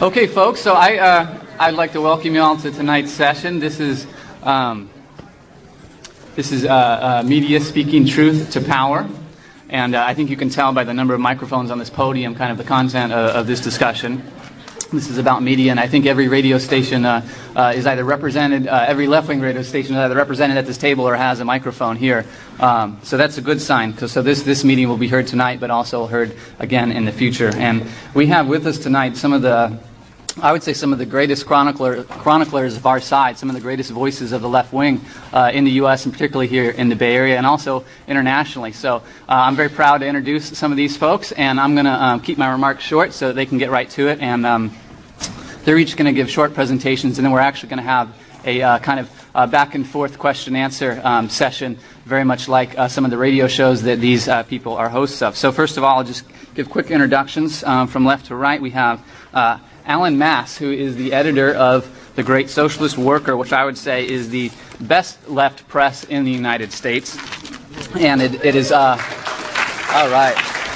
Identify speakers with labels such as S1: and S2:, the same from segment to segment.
S1: Okay, folks. So I'd like to welcome you all to tonight's session. This is Media Speaking Truth to Power, and I think you can tell by the number of microphones on this podium, kind of the content of this discussion. This is about media, and I think every radio station is either represented, every left-wing radio station is either represented at this table or has a microphone here. So that's a good sign. So this meeting will be heard tonight, but also heard again in the future. And we have with us tonight some of the greatest chroniclers of our side, some of the greatest voices of the left wing in the U.S. and particularly here in the Bay Area and also internationally. So I'm very proud to introduce some of these folks, and I'm going to keep my remarks short so that they can get right to it. And they're each going to give short presentations, and then we're actually going to have a kind of back and forth question-answer session, very much like some of the radio shows that these people are hosts of. So first of all, I'll just give quick introductions from left to right. We have Alan Mass, who is the editor of The Great Socialist Worker, which I would say is the best left press in the United States. And it is, all right.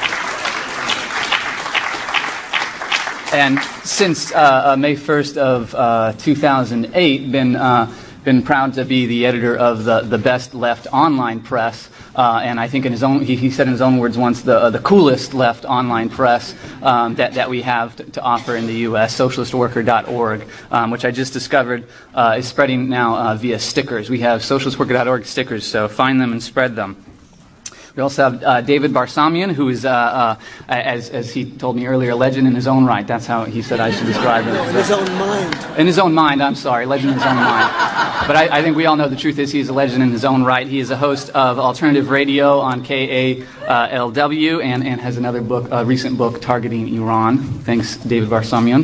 S1: And since May 1st of 2008, been proud to be the editor of the best left online press. And I think in his own, he said in his own words once, the coolest left online press that we have to offer in the U.S., socialistworker.org, which I just discovered is spreading now via stickers. We have socialistworker.org stickers, so find them and spread them. We also have David Barsamian, who is, as he told me earlier, a legend in his own right. That's how he said I should describe him.
S2: In his own mind.
S1: In his own mind, I'm sorry. Legend in his own mind. But I think we all know the truth is he is a legend in his own right. He is a host of alternative radio on KALW and has another book, a recent book, Targeting Iran. Thanks, David Barsamian.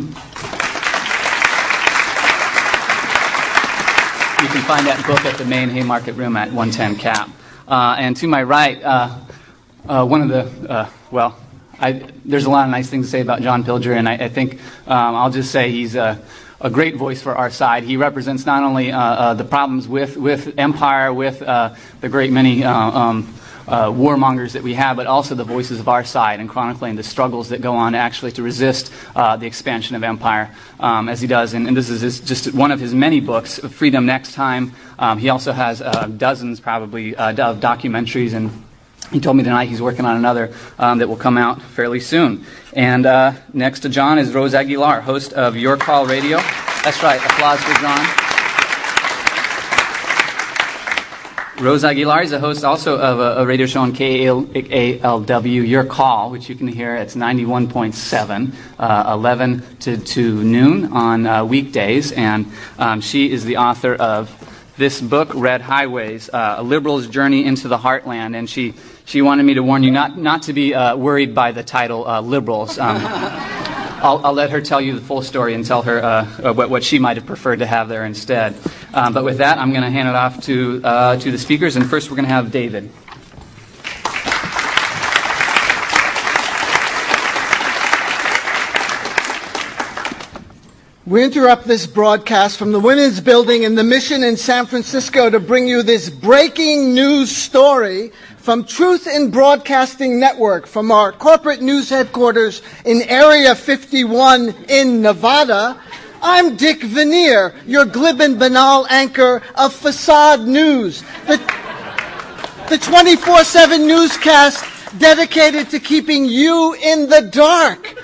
S1: You can find that book at the main Haymarket Room at 110 Cap. And to my right, one of the, there's a lot of nice things to say about John Pilger, and I think I'll just say he's a great voice for our side. He represents not only the problems with empire, with the great many warmongers that we have, but also the voices of our side and chronicling the struggles that go on actually to resist the expansion of empire, as he does. And this is just one of his many books, Freedom Next Time. He also has dozens, probably, of documentaries, and he told me tonight he's working on another that will come out fairly soon. And next to John is Rose Aguilar, host of Your Call Radio. That's right, applause for John. Rose Aguilar is a host also of a radio show on KALW, Your Call, which you can hear. It's 91.7, 11 to noon on weekdays. And she is the author of this book, Red Highways, A Liberal's Journey into the Heartland. And she wanted me to warn you not to be worried by the title Liberals. I'll let her tell you the full story and tell her what she might have preferred to have there instead. But with that, I'm going to hand it off to the speakers. And first, we're going to have David.
S2: We interrupt this broadcast from the Women's Building in the Mission in San Francisco to bring you this breaking news story from Truth in Broadcasting Network, from our corporate news headquarters in Area 51 in Nevada. I'm Dick Veneer, your glib and banal anchor of Facade News, the 24/7 newscast dedicated to keeping you in the dark.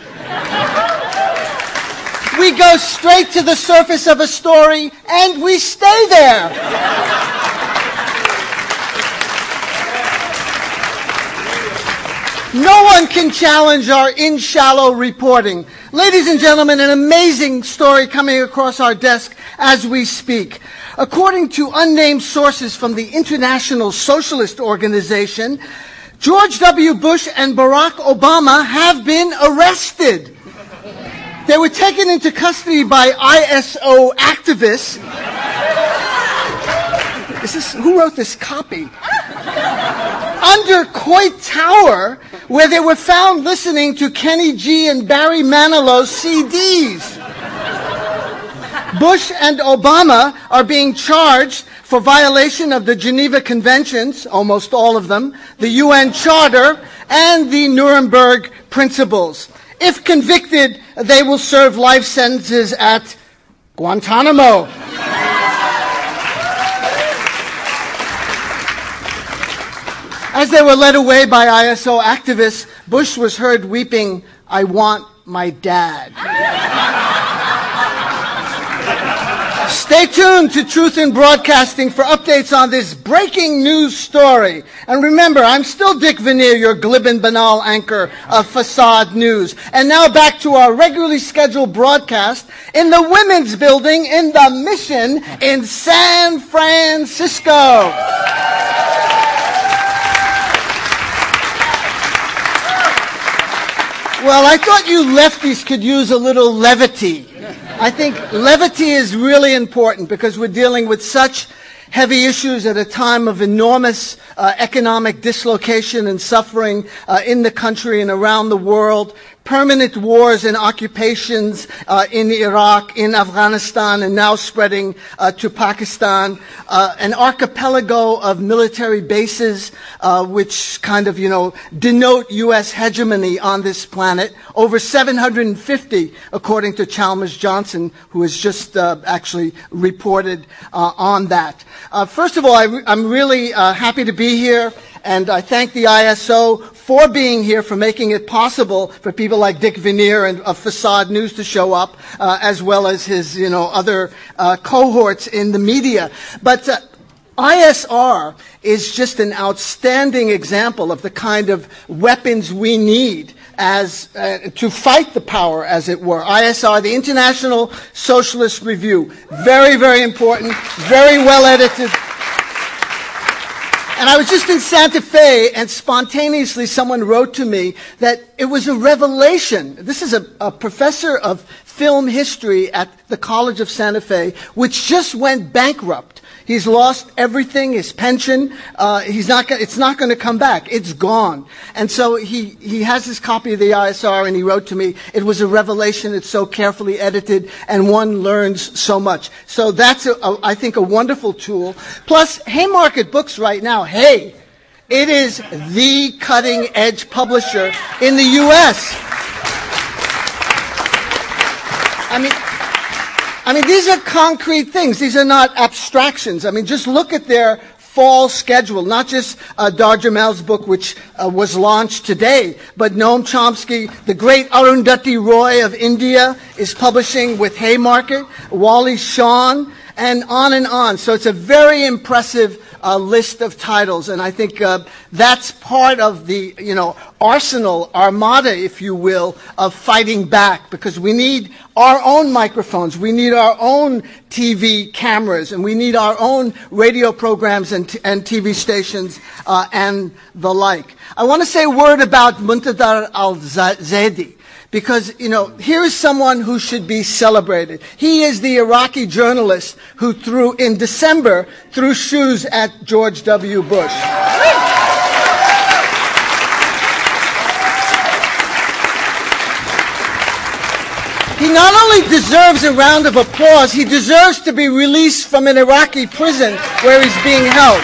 S2: We go straight to the surface of a story, and we stay there. No one can challenge our in-shallow reporting. Ladies and gentlemen, an amazing story coming across our desk as we speak. According to unnamed sources from the International Socialist Organization, George W. Bush and Barack Obama have been arrested. They were taken into custody by ISO activists. Who wrote this copy? Under Coit Tower, where they were found listening to Kenny G and Barry Manilow's CDs. Bush and Obama are being charged for violation of the Geneva Conventions, almost all of them, the UN Charter, and the Nuremberg Principles. If convicted, they will serve life sentences at Guantanamo. As they were led away by ISO activists, Bush was heard weeping, "I want my dad." Stay tuned to Truth in Broadcasting for updates on this breaking news story. And remember, I'm still Dick Veneer, your glib and banal anchor of Facade News. And now back to our regularly scheduled broadcast in the Women's Building in the Mission in San Francisco. Well, I thought you lefties could use a little levity. I think levity is really important because we're dealing with such heavy issues at a time of enormous economic dislocation and suffering in the country and around the world. Permanent wars and occupations in Iraq, in Afghanistan, and now spreading to Pakistan. An archipelago of military bases which kind of, denote U.S. hegemony on this planet. Over 750, according to Chalmers Johnson, who has just actually reported on that. First of all, I'm really happy to be here. And I thank the ISO for being here, for making it possible for people like Dick Veneer and of Facade News to show up, as well as his, other cohorts in the media. But ISR is just an outstanding example of the kind of weapons we need as to fight the power, as it were. ISR, the International Socialist Review, very, very important, very well edited. And I was just in Santa Fe, and spontaneously someone wrote to me that it was a revelation. This is a professor of film history at the College of Santa Fe, which just went bankrupt. He's lost everything, his pension. It's not going to come back. It's gone. And so he has this copy of the ISR, and he wrote to me, it was a revelation. It's so carefully edited, and one learns so much. So that's, I think, a wonderful tool. Plus, Haymarket Books right now, it is the cutting-edge publisher in the U.S. I mean, these are concrete things. These are not abstractions. I mean, just look at their fall schedule, not just Dar Jamal's book, which was launched today, but Noam Chomsky, the great Arundhati Roy of India, is publishing with Haymarket, Wally Shawn, and on and on. So it's a very impressive list of titles, and I think that's part of the, arsenal, armada, if you will, of fighting back, because we need our own microphones, we need our own TV cameras, and we need our own radio programs and TV stations and the like. I want to say a word about Muntadar al-Zaidi. Because, here is someone who should be celebrated. He is the Iraqi journalist who in December, threw shoes at George W. Bush. He not only deserves a round of applause, he deserves to be released from an Iraqi prison where he's being held.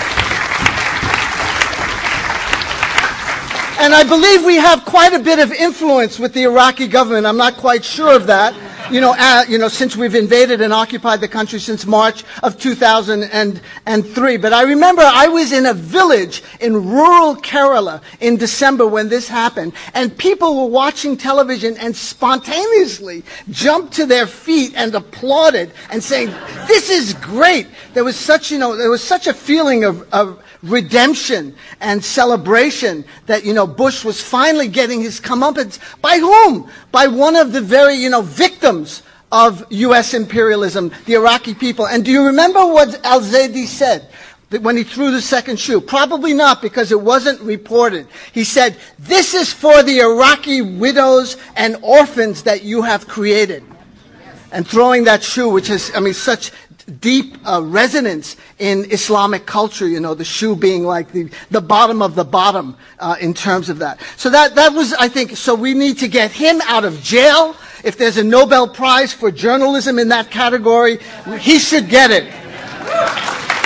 S2: And I believe we have quite a bit of influence with the Iraqi government. I'm not quite sure of that, since we've invaded and occupied the country since March of 2003. But I remember I was in a village in rural Kerala in December when this happened, and people were watching television and spontaneously jumped to their feet and applauded and saying, "This is great." There was such a feeling of redemption and celebration that, Bush was finally getting his comeuppance. By whom? By one of the very, victims of U.S. imperialism, the Iraqi people. And do you remember what al-Zaidi said when he threw the second shoe? Probably not, because it wasn't reported. He said, "This is for the Iraqi widows and orphans that you have created." And throwing that shoe, which has, such deep resonance in Islamic culture, the shoe being like the bottom of the bottom in terms of that. So that was, I think, so we need to get him out of jail. If there's a Nobel Prize for journalism in that category, he should get it.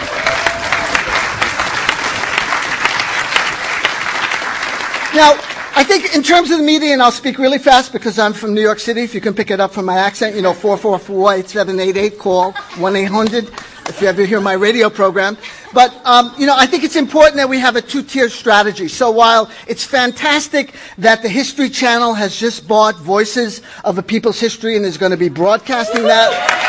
S2: Now, I think in terms of the media, and I'll speak really fast because I'm from New York City, if you can pick it up from my accent, 444-8788, call 1-800 if you ever hear my radio program. But, I think it's important that we have a two-tier strategy. So while it's fantastic that the History Channel has just bought Voices of a People's History and is going to be broadcasting that,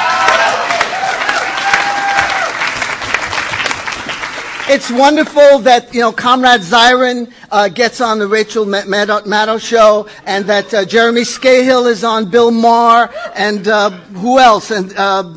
S2: it's wonderful that, Comrade Zirin gets on the Rachel Maddow show, and that Jeremy Scahill is on Bill Maher, and who else? And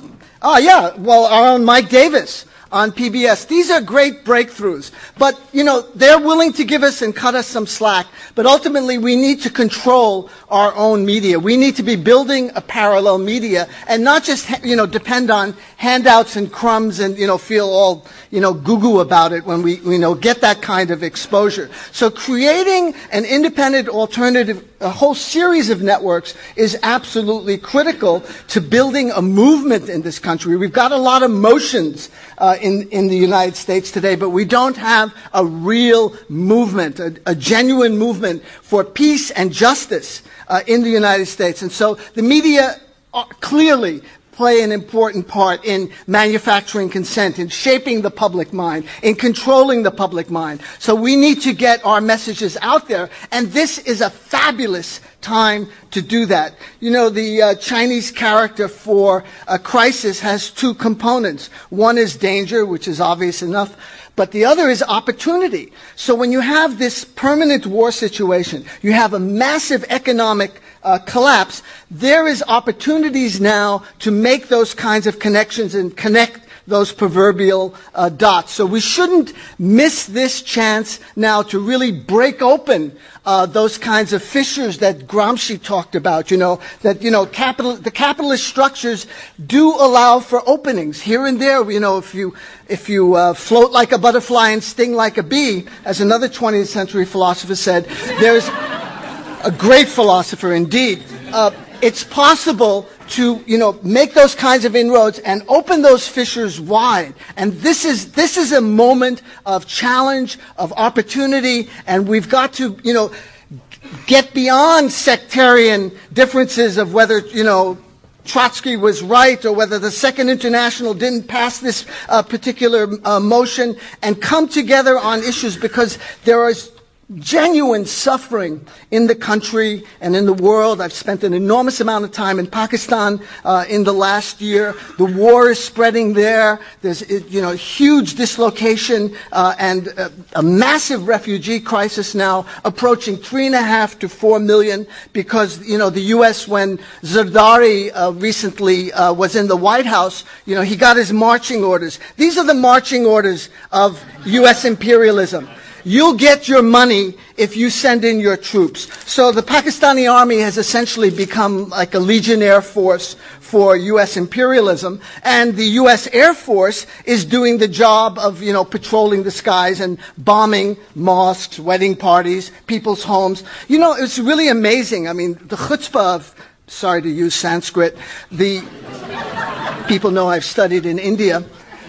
S2: our own Mike Davis on PBS. These are great breakthroughs. But, they're willing to give us and cut us some slack. But ultimately, we need to control our own media. We need to be building a parallel media and not just, depend on handouts and crumbs and, feel all, goo-goo about it when we, get that kind of exposure. So creating an independent alternative, a whole series of networks is absolutely critical to building a movement in this country. We've got a lot of motions in the United States today, but we don't have a real movement, a genuine movement for peace and justice in the United States. And so the media clearly play an important part in manufacturing consent, in shaping the public mind, in controlling the public mind. So we need to get our messages out there, and this is a fabulous time to do that. The Chinese character for a crisis has two components. One is danger, which is obvious enough, but the other is opportunity. So when you have this permanent war situation, you have a massive economic collapse, there is opportunities now to make those kinds of connections and connect those proverbial dots. So we shouldn't miss this chance now to really break open those kinds of fissures that Gramsci talked about, the capitalist structures do allow for openings here and there. If you float like a butterfly and sting like a bee, as another 20th century philosopher said, there's a great philosopher indeed. It's possible to, make those kinds of inroads and open those fissures wide. And this is a moment of challenge, of opportunity, and we've got to, get beyond sectarian differences of whether, Trotsky was right or whether the Second International didn't pass this particular motion, and come together on issues, because there is genuine suffering in the country and in the world. I've spent an enormous amount of time in Pakistan in the last year. The war is spreading there. There's huge dislocation and a massive refugee crisis now, approaching 3.5 to 4 million, because the U.S., when Zardari recently was in the White House, he got his marching orders. These are the marching orders of U.S. imperialism. You'll get your money if you send in your troops. So the Pakistani army has essentially become like a legionnaire force for U.S. imperialism, and the U.S. Air Force is doing the job of, patrolling the skies and bombing mosques, wedding parties, people's homes. It's really amazing. I mean, the chutzpah of, sorry to use Sanskrit, the people know I've studied in India,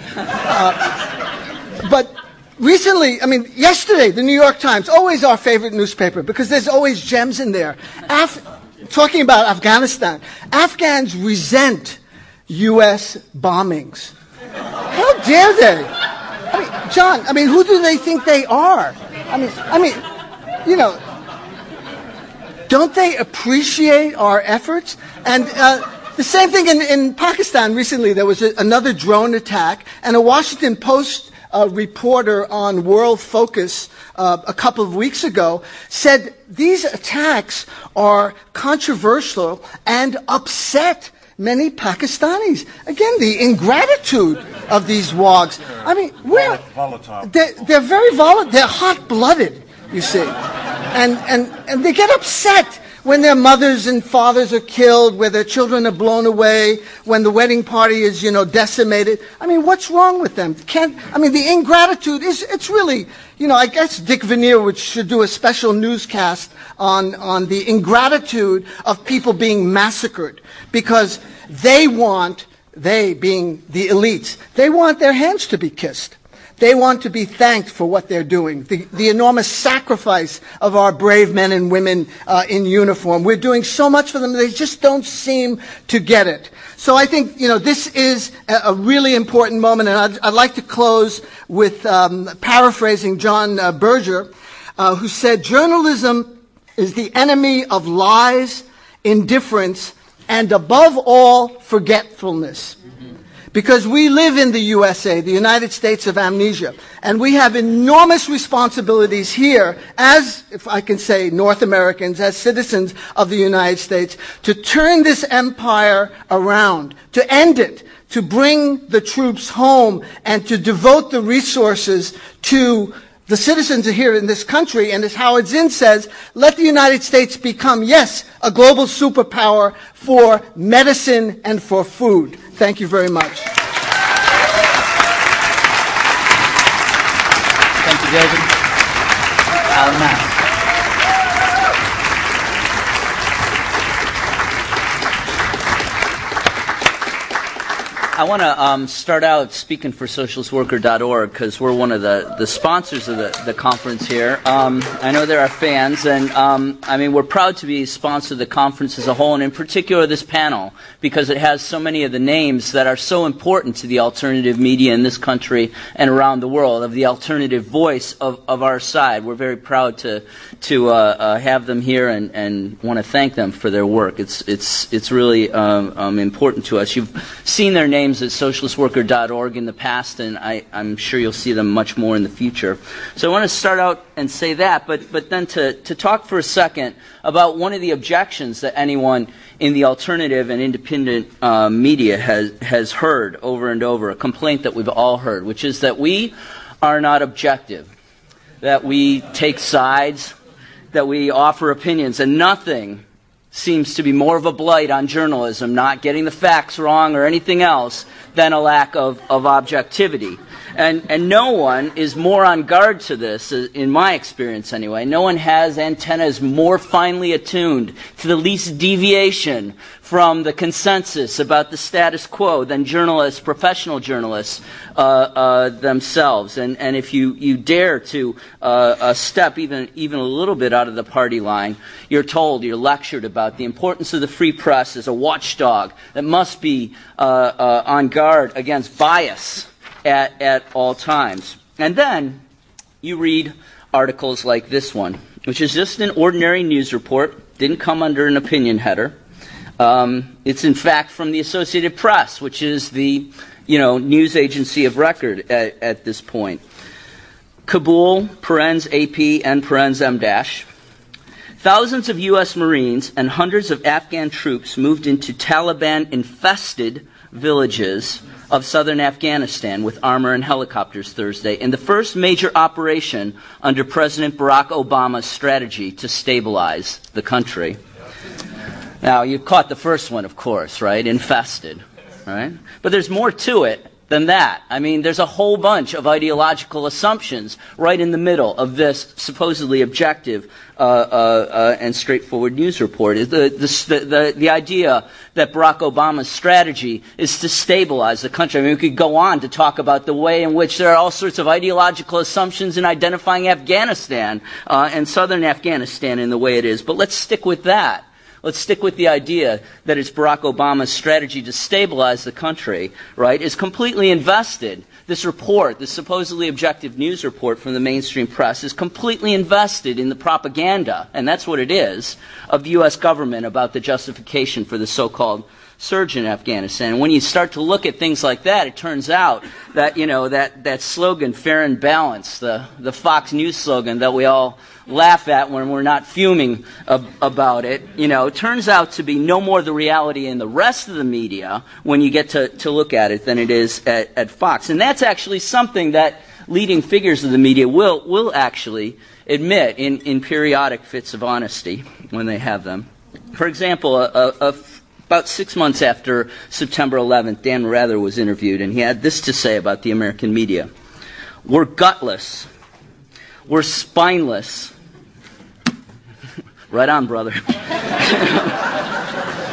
S2: but recently, yesterday, the New York Times, always our favorite newspaper, because there's always gems in there. Talking about Afghanistan, Afghans resent U.S. bombings. How dare they? John, who do they think they are? Don't they appreciate our efforts? And the same thing in Pakistan recently. There was another drone attack, and a Washington Post reporter on World Focus a couple of weeks ago said these attacks are controversial and upset many Pakistanis. Again, the ingratitude of these wogs. They're very volatile. They're hot-blooded, you see. And they get upset when their mothers and fathers are killed, where their children are blown away, when the wedding party is, decimated. What's wrong with them? The ingratitude it's really, I guess Dick Veneer should do a special newscast on the ingratitude of people being massacred, because they being the elites, they want their hands to be kissed. They want to be thanked for what they're doing, the enormous sacrifice of our brave men and women in uniform. We're doing so much for them, they just don't seem to get it. So I think, this is a really important moment, and I'd like to close with paraphrasing John Berger, who said, "Journalism is the enemy of lies, indifference, and above all, forgetfulness." Because we live in the USA, the United States of amnesia, and we have enormous responsibilities here as, if I can say, North Americans, as citizens of the United States, to turn this empire around, to end it, to bring the troops home, and to devote the resources to the citizens here in this country. And as Howard Zinn says, let the United States become, yes, a global superpower for medicine and for food. Thank you very much.
S1: Thank you, David. Matt.
S3: I want to start out speaking for socialistworker.org because we're one of the sponsors of the conference here. I know there are fans, and we're proud to be a sponsor of the conference as a whole, and in particular this panel, because it has so many of the names that are so important to the alternative media in this country and around the world, of the alternative voice of our side. We're very proud to have them here and want to thank them for their work. It's really important to us. You've seen their names at socialistworker.org in the past, and I'm sure you'll see them much more in the future. So I want to start out and say that, but then to talk for a second about one of the objections that anyone in the alternative and independent media has heard over and over, a complaint that we've all heard, which is that we are not objective, that we take sides, that we offer opinions, and nothing seems to be more of a blight on journalism, not getting the facts wrong or anything else, than a lack of objectivity. And no one is more on guard to this, in my experience anyway. No one has antennas more finely attuned to the least deviation from the consensus about the status quo than journalists, professional journalists themselves. And if you dare to step even a little bit out of the party line, you're lectured about the importance of the free press as a watchdog that must be on guard against bias at all times. And then you read articles like this one, which is just an ordinary news report, didn't come under an opinion header. It's in fact from the Associated Press, which is the news agency of record at this point. Kabul, parens AP, and parens M-. Thousands of U.S. Marines and hundreds of Afghan troops moved into Taliban-infested villages of southern Afghanistan with armor and helicopters Thursday in the first major operation under President Barack Obama's strategy to stabilize the country. Now, you caught the first one, of course, right? Infested, right? But there's more to it than that. I mean, there's a whole bunch of ideological assumptions right in the middle of this supposedly objective and straightforward news report. The idea that Barack Obama's strategy is to stabilize the country. I mean, we could go on to talk about the way in which there are all sorts of ideological assumptions in identifying Afghanistan and southern Afghanistan in the way it is. But let's stick with that. Let's stick with the idea that it's Barack Obama's strategy to stabilize the country, right, is completely invested. This report, this supposedly objective news report from the mainstream press, is completely invested in the propaganda, and that's what it is, of the U.S. government about the justification for the so-called surge in Afghanistan. And when you start to look at things like that, it turns out that, that slogan, fair and balanced, the Fox News slogan that we all laugh at when we're not fuming about it, turns out to be no more the reality in the rest of the media when you get to look at it than it is at Fox. And that's actually something that leading figures of the media will actually admit in periodic fits of honesty when they have them. For example, about 6 months after September 11th, Dan Rather was interviewed, and he had this to say about the American media. We're gutless. We're spineless. Right on, brother.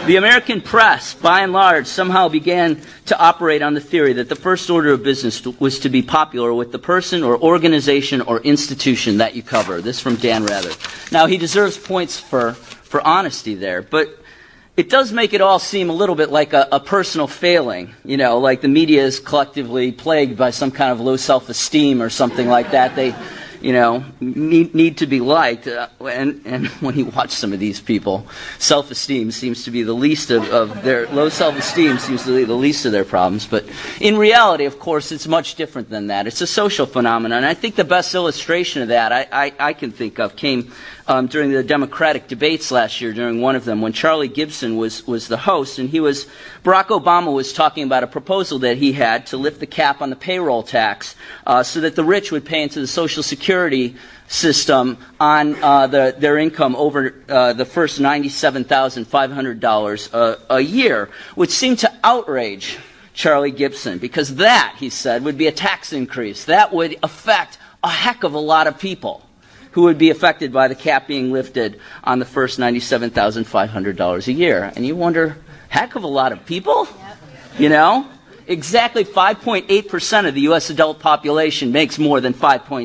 S3: The American press, by and large, somehow began to operate on the theory that the first order of business was to be popular with the person or organization or institution that you cover. This from Dan Rather. Now, he deserves points for honesty there, but it does make it all seem a little bit like a personal failing, like the media is collectively plagued by some kind of low self-esteem or something like that. They, need to be liked. And when you watch some of these people, self-esteem seems to be the least of their, low self-esteem seems to be the least of their problems. But in reality, of course, it's much different than that. It's a social phenomenon. And I think the best illustration of that I can think of came during the Democratic debates last year, during one of them, when Charlie Gibson was the host, and Barack Obama was talking about a proposal that he had to lift the cap on the payroll tax so that the rich would pay into the Social Security system on their income over the first $97,500 a year, which seemed to outrage Charlie Gibson, because that, he said, would be a tax increase. That would affect a heck of a lot of people who would be affected by the cap being lifted on the first $97,500 a year. And you wonder, heck of a lot of people? Yep. Exactly 5.8% of the U.S. adult population makes more than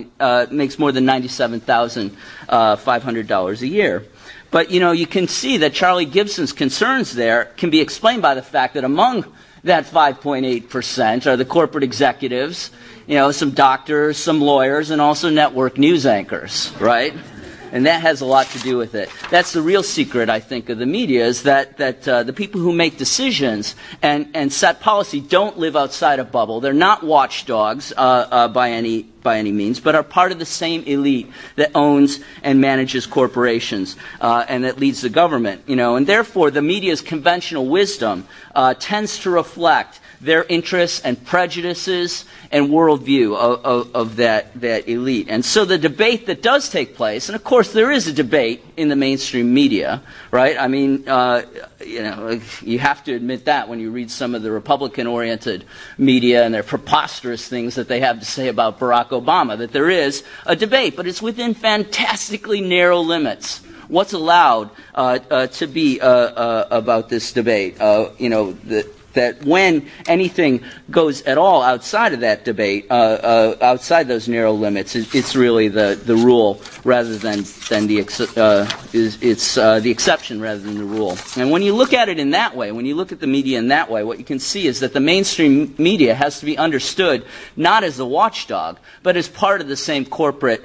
S3: $97,500 a year. But, you can see that Charlie Gibson's concerns there can be explained by the fact that among that 5.8% are the corporate executives, some doctors, some lawyers, and also network news anchors, right? And that has a lot to do with it. That's the real secret, I think, of the media, is that the people who make decisions and set policy don't live outside a bubble. They're not watchdogs by any means, but are part of the same elite that owns and manages corporations and that leads the government. And therefore, the media's conventional wisdom tends to reflect their interests and prejudices and worldview of that elite. And so the debate that does take place, and of course there is a debate in the mainstream media, right? I mean, you have to admit that when you read some of the Republican-oriented media and their preposterous things that they have to say about Barack Obama, that there is a debate, but it's within fantastically narrow limits. What's allowed to be about this debate? That when anything goes at all outside of that debate, outside those narrow limits, it's really the rule rather than the exception rather than the rule. And when you look at it in that way, when you look at the media in that way, what you can see is that the mainstream media has to be understood not as a watchdog, but as part of the same corporate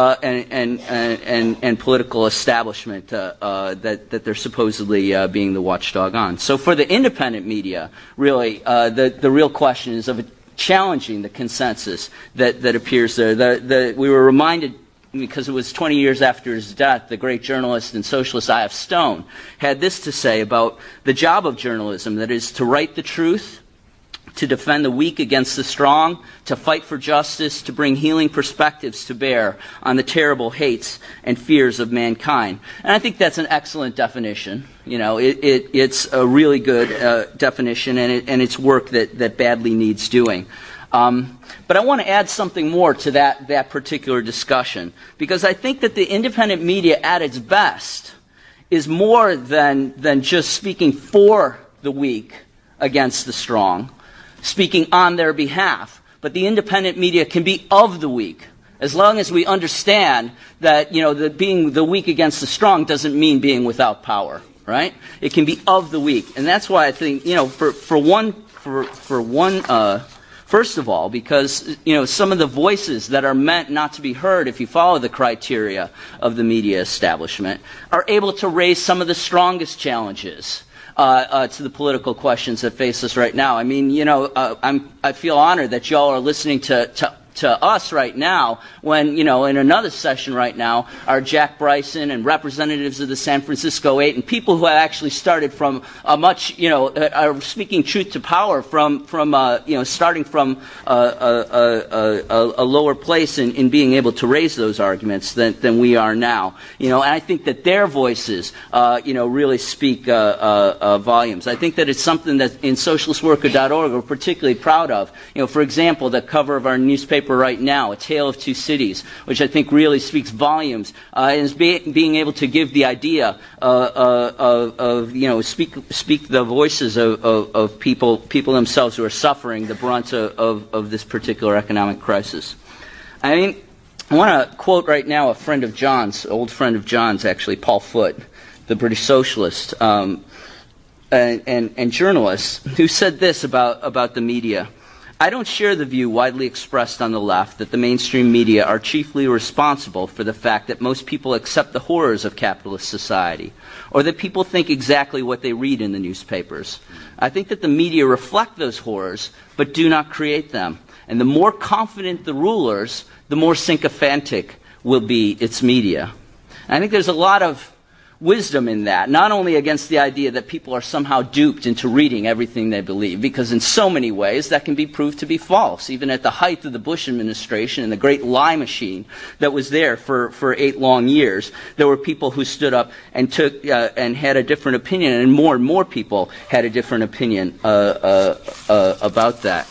S3: and political establishment that they're supposedly being the watchdog on. So for the independent media, really, the real question is of challenging the consensus that appears there. We were reminded, because it was 20 years after his death, the great journalist and socialist I.F. Stone had this to say about the job of journalism, that is to write the truth, to defend the weak against the strong, to fight for justice, to bring healing perspectives to bear on the terrible hates and fears of mankind. And I think that's an excellent definition. It's a really good definition, and it's work that badly needs doing. But I want to add something more to that particular discussion, because I think that the independent media at its best is more than just speaking for the weak against the strong, speaking on their behalf. But the independent media can be of the weak, as long as we understand that that being the weak against the strong doesn't mean being without power, right? It can be of the weak, and that's why I think first of all, because some of the voices that are meant not to be heard, if you follow the criteria of the media establishment, are able to raise some of the strongest challenges to the political questions that face us right now. I mean, I feel honored that y'all are listening to us right now, when, in another session right now are Jack Bryson and representatives of the San Francisco 8 and people who have actually started from a much, are speaking truth to power from starting from a lower place in being able to raise those arguments than we are now. And I think that their voices, really speak volumes. I think that it's something that in socialistworker.org we're particularly proud of. For example, the cover of our newspaper newspaper right now, A Tale of Two Cities, which I think really speaks volumes, and is being able to give the idea speak the voices of people themselves who are suffering the brunt of this particular economic crisis. I mean, I want to quote right now a friend of John's, old friend of John's actually, Paul Foote, the British socialist and journalist, who said this about the media. I don't share the view widely expressed on the left that the mainstream media are chiefly responsible for the fact that most people accept the horrors of capitalist society, or that people think exactly what they read in the newspapers. I think that the media reflect those horrors, but do not create them. And the more confident the rulers, the more sycophantic will be its media. And I think there's a lot of wisdom in that, not only against the idea that people are somehow duped into reading everything they believe, because in so many ways that can be proved to be false. Even at the height of the Bush administration and the great lie machine that was there for 8 long years, there were people who stood up and and had a different opinion, and more people had a different opinion about that.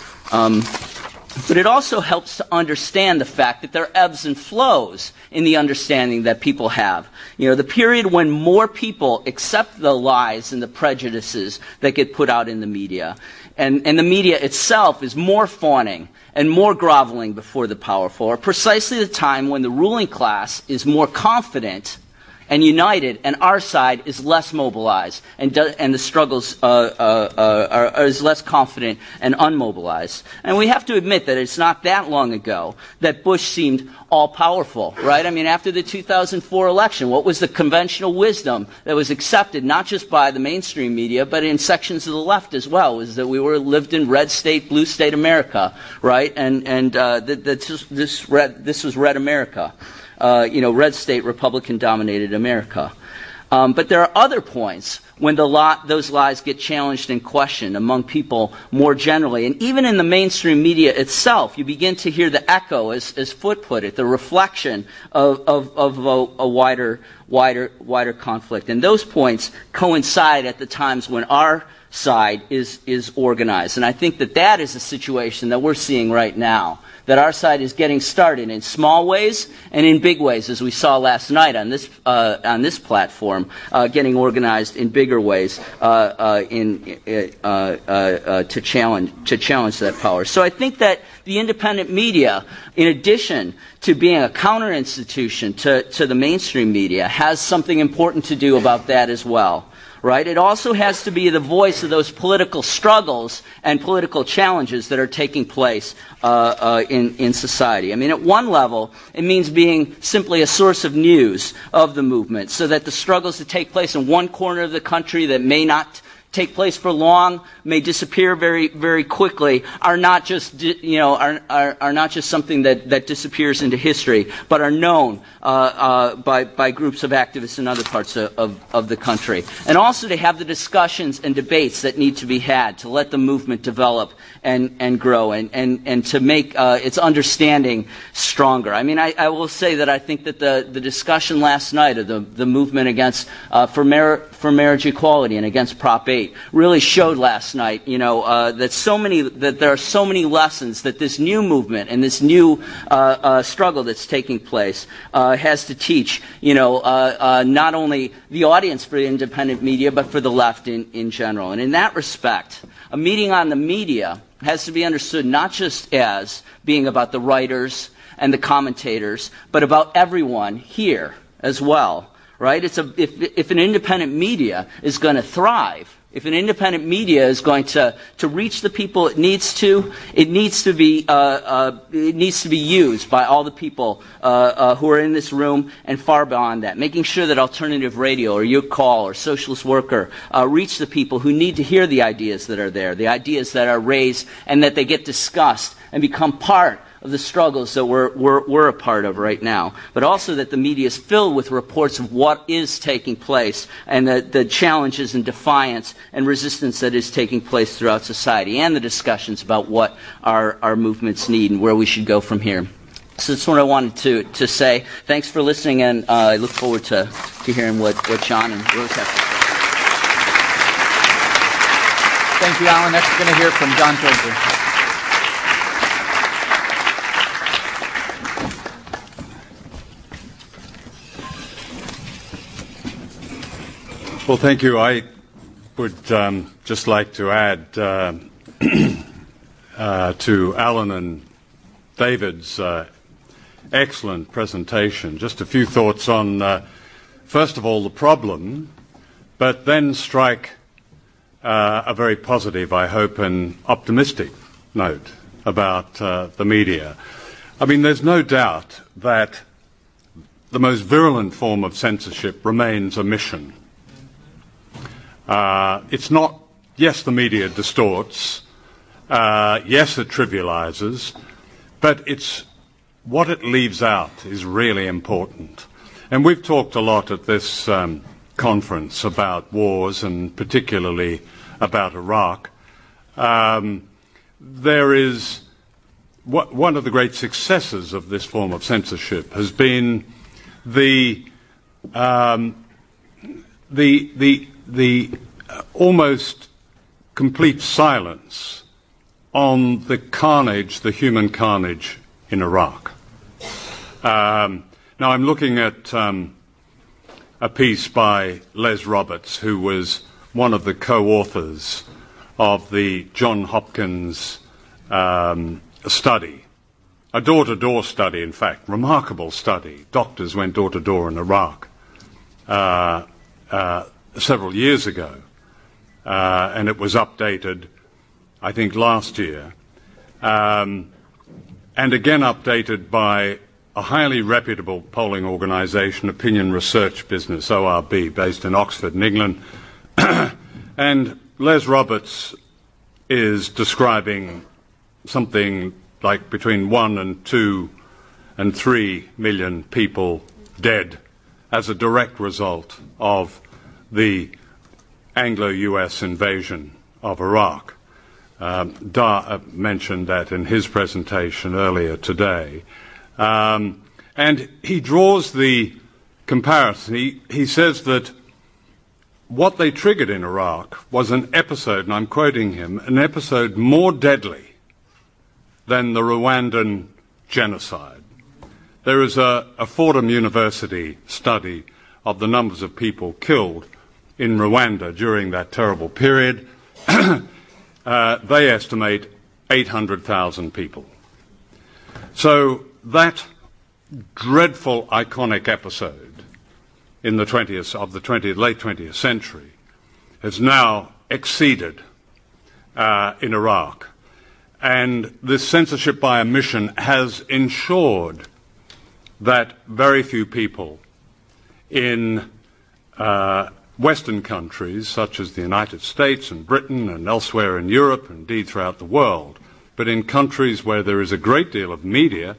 S3: But it also helps to understand the fact that there are ebbs and flows in the understanding that people have. You know, the period when more people accept the lies and the prejudices that get put out in the media, and the media itself is more fawning and more groveling before the powerful, are precisely the time when the ruling class is more confident and united, and our side is less mobilized, and the struggles is less confident and unmobilized. And we have to admit that it's not that long ago that Bush seemed all-powerful, right? I mean, after the 2004 election, what was the conventional wisdom that was accepted not just by the mainstream media, but in sections of the left as well, was that we lived in red state, blue state America, right? And this was red America. Red state, Republican-dominated America. But there are other points when those lies get challenged and questioned among people more generally. And even in the mainstream media itself, you begin to hear the echo, as Foote put it, the reflection of a wider conflict. And those points coincide at the times when our side is organized. And I think that is a situation that we're seeing right now, that our side is getting started in small ways and in big ways, as we saw last night on this platform, getting organized in bigger ways to challenge that power. So I think that the independent media, in addition to being a counter institution to the mainstream media, has something important to do about that as well. Right? It also has to be the voice of those political struggles and political challenges that are taking place in society. I mean, at one level, it means being simply a source of news of the movement, so that the struggles that take place in one corner of the country that may not take place for long, may disappear very, very quickly, are not just something that disappears into history, but are known by groups of activists in other parts of the country. And also to have the discussions and debates that need to be had to let the movement develop and grow and to make its understanding stronger. I mean, I will say that I think that the discussion last night of the movement against for marriage equality and against Prop 8 really showed last night, that there are so many lessons that this new movement and this new struggle that's taking place has to teach, not only the audience for independent media, but for the left in general. And in that respect, a meeting on the media has to be understood not just as being about the writers and the commentators, but about everyone here as well. Right? If an independent media is going to thrive, if an independent media is going to reach the people it needs to be used by all the people who are in this room and far beyond that. Making sure that alternative radio or Your Call or Socialist Worker reach the people who need to hear the ideas that are there, the ideas that are raised, and that they get discussed and become part of the struggles that we're a part of right now, but also that the media is filled with reports of what is taking place and the challenges and defiance and resistance that is taking place throughout society, and the discussions about what our movements need and where we should go from here. So that's what I wanted to say. Thanks for listening, and I look forward to hearing what John and Rose have to say.
S1: Thank you, Alan. Next we're going to hear from John Tozer.
S4: Well, thank you. I would just like to add to Alan and David's excellent presentation, just a few thoughts on, first of all, the problem, but then strike a very positive, I hope, and optimistic note about the media. I mean, there's no doubt that the most virulent form of censorship remains omission. It's not, yes, the media distorts, yes, it trivializes, but it's what it leaves out is really important. And we've talked a lot at this conference about wars and particularly about Iraq. There is one of the great successes of this form of censorship has been the almost complete silence on the carnage, the human carnage in Iraq. Now I'm looking at a piece by Les Roberts, who was one of the co-authors of the John Hopkins study, a door-to-door study, in fact, remarkable study. Doctors went door-to-door in Iraq several years ago, and it was updated, I think, last year, and again updated by a highly reputable polling organisation, Opinion Research Business, ORB, based in Oxford in England. And Les Roberts is describing something like between 1 and 2 and 3 million people dead as a direct result of the Anglo-US invasion of Iraq. Dar mentioned that in his presentation earlier today. And he draws the comparison. He says that what they triggered in Iraq was an episode, and I'm quoting him, an episode more deadly than the Rwandan genocide. There is a Fordham University study of the numbers of people killed in Rwanda during that terrible period. They estimate 800,000 people. So that dreadful, iconic episode in the late 20th century has now exceeded in Iraq. And this censorship by omission has ensured that very few people in Western countries, such as the United States and Britain and elsewhere in Europe, and indeed throughout the world, but in countries where there is a great deal of media,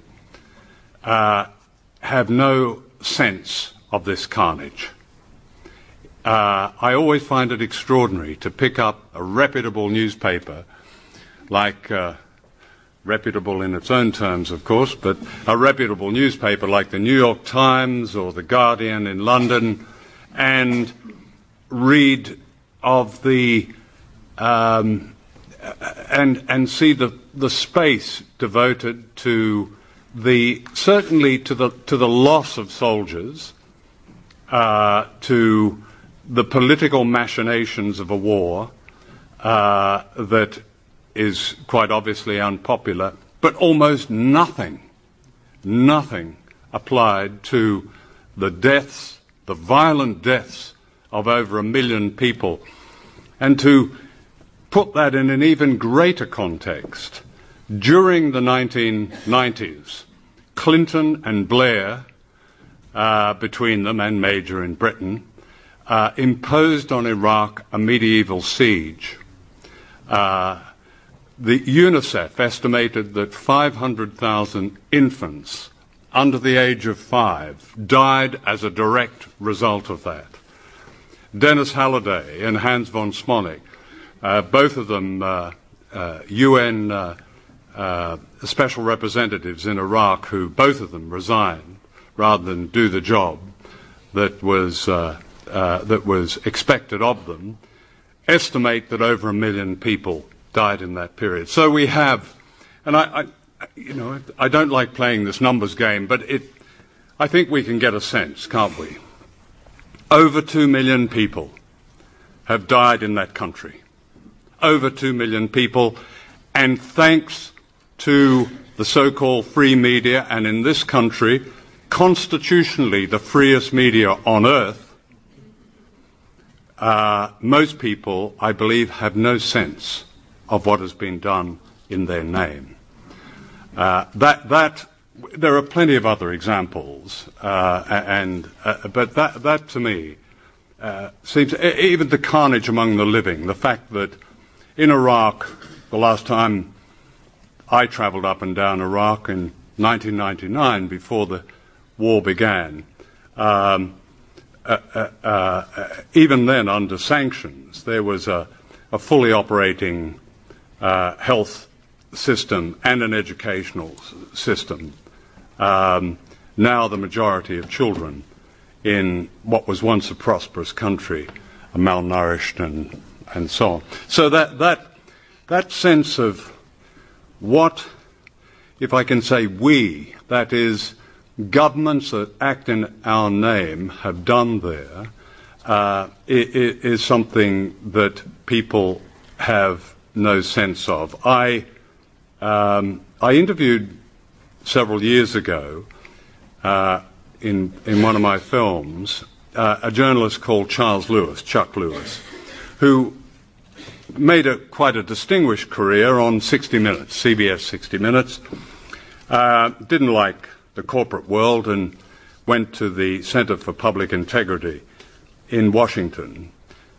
S4: have no sense of this carnage. I always find it extraordinary to pick up a reputable newspaper, like reputable in its own terms, of course, but a reputable newspaper like the New York Times or the Guardian in London, and read of the and see the space devoted to certainly to the loss of soldiers, to the political machinations of a war that is quite obviously unpopular, but almost nothing applied to the deaths, the violent deaths of over 1 million people. And to put that in an even greater context, during the 1990s, Clinton and Blair, between them, and Major in Britain, imposed on Iraq a medieval siege. The UNICEF estimated that 500,000 infants under the age of 5 died as a direct result of that. Dennis Halliday and Hans von Smolik, both of them UN special representatives in Iraq, who both of them resigned rather than do the job that was expected of them, estimate that over 1 million people died in that period. So we have, and I don't like playing this numbers game, but I think we can get a sense, can't we? Over 2 million people have died in that country. Over 2 million people, and thanks to the so-called free media, and in this country, constitutionally the freest media on earth, most people, I believe, have no sense of what has been done in their name. There are plenty of other examples, but that to me seems, even the carnage among the living, the fact that in Iraq, the last time I travelled up and down Iraq in 1999, before the war began, even then under sanctions, there was a fully operating health system and an educational system. Now the majority of children in what was once a prosperous country are malnourished and so on. So that sense of what, if I can say we, that is, governments that act in our name have done there, is something that people have no sense of. I interviewed several years ago in one of my films a journalist called Charles Lewis, Chuck Lewis, who made quite a distinguished career on 60 Minutes, CBS 60 Minutes. Didn't like the corporate world and went to the Center for Public Integrity in Washington.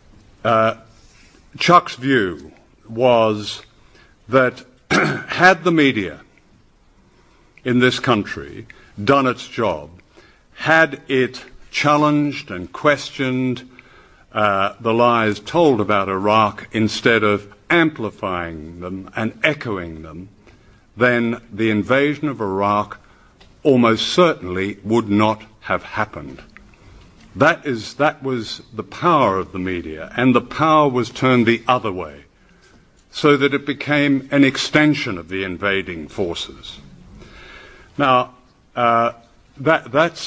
S4: Chuck's view was that had the media in this country done its job, had it challenged and questioned the lies told about Iraq instead of amplifying them and echoing them, then the invasion of Iraq almost certainly would not have happened. That was the power of the media, and the power was turned the other way, so that it became an extension of the invading forces. Now, that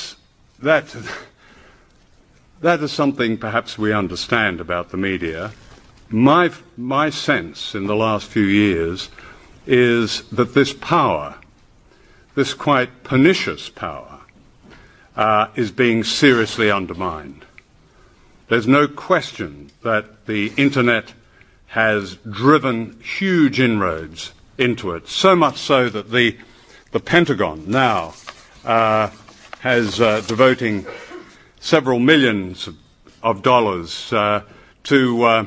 S4: is something perhaps we understand about the media. My sense in the last few years is that this power, this quite pernicious power, is being seriously undermined. There's no question that the Internet has driven huge inroads into it, so much so that the Pentagon now has devoting several millions of dollars to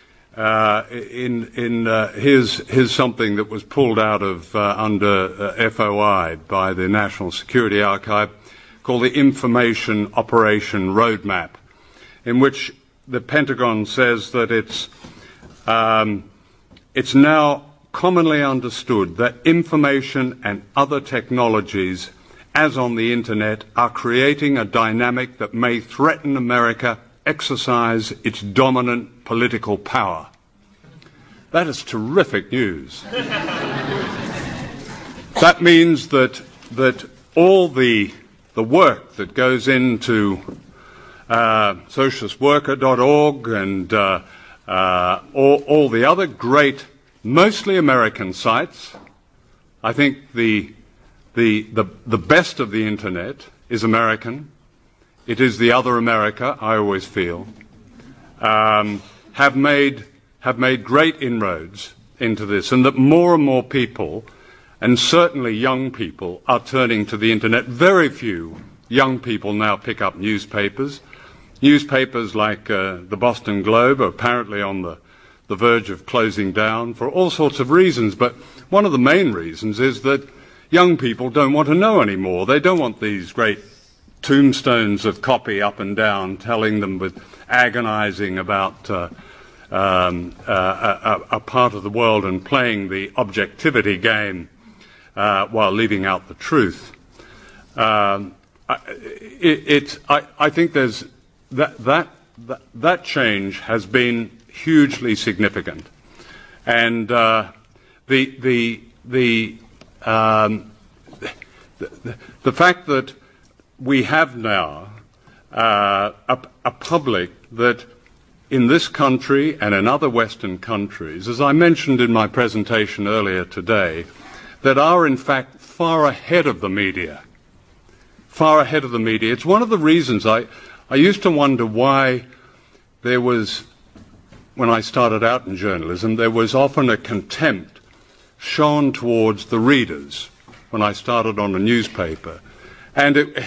S4: here's something that was pulled out of under FOI by the National Security Archive, called the Information Operation Roadmap, in which the Pentagon says that it's now commonly understood that information and other technologies, as on the Internet, are creating a dynamic that may threaten America exercise its dominant political power. That is terrific news. That means that all the work that goes into socialistworker.org and all the other great, mostly American sites, I think the best of the Internet is American. It is the other America, I always feel, have made great inroads into this, and that more and more people, and certainly young people, are turning to the Internet. Very few young people now pick up newspapers. Newspapers like the Boston Globe are apparently on the verge of closing down for all sorts of reasons, but one of the main reasons is that young people don't want to know anymore. They don't want these great tombstones of copy up and down telling them with agonizing about a part of the world and playing the objectivity game while leaving out the truth. I think there's that change has been hugely significant, and the fact that we have now a public that in this country and in other Western countries, as I mentioned in my presentation earlier today, that are in fact far ahead of the media. Far ahead of the media. It's one of the reasons I used to wonder why there was, when I started out in journalism, there was often a contempt shown towards the readers when I started on a newspaper. And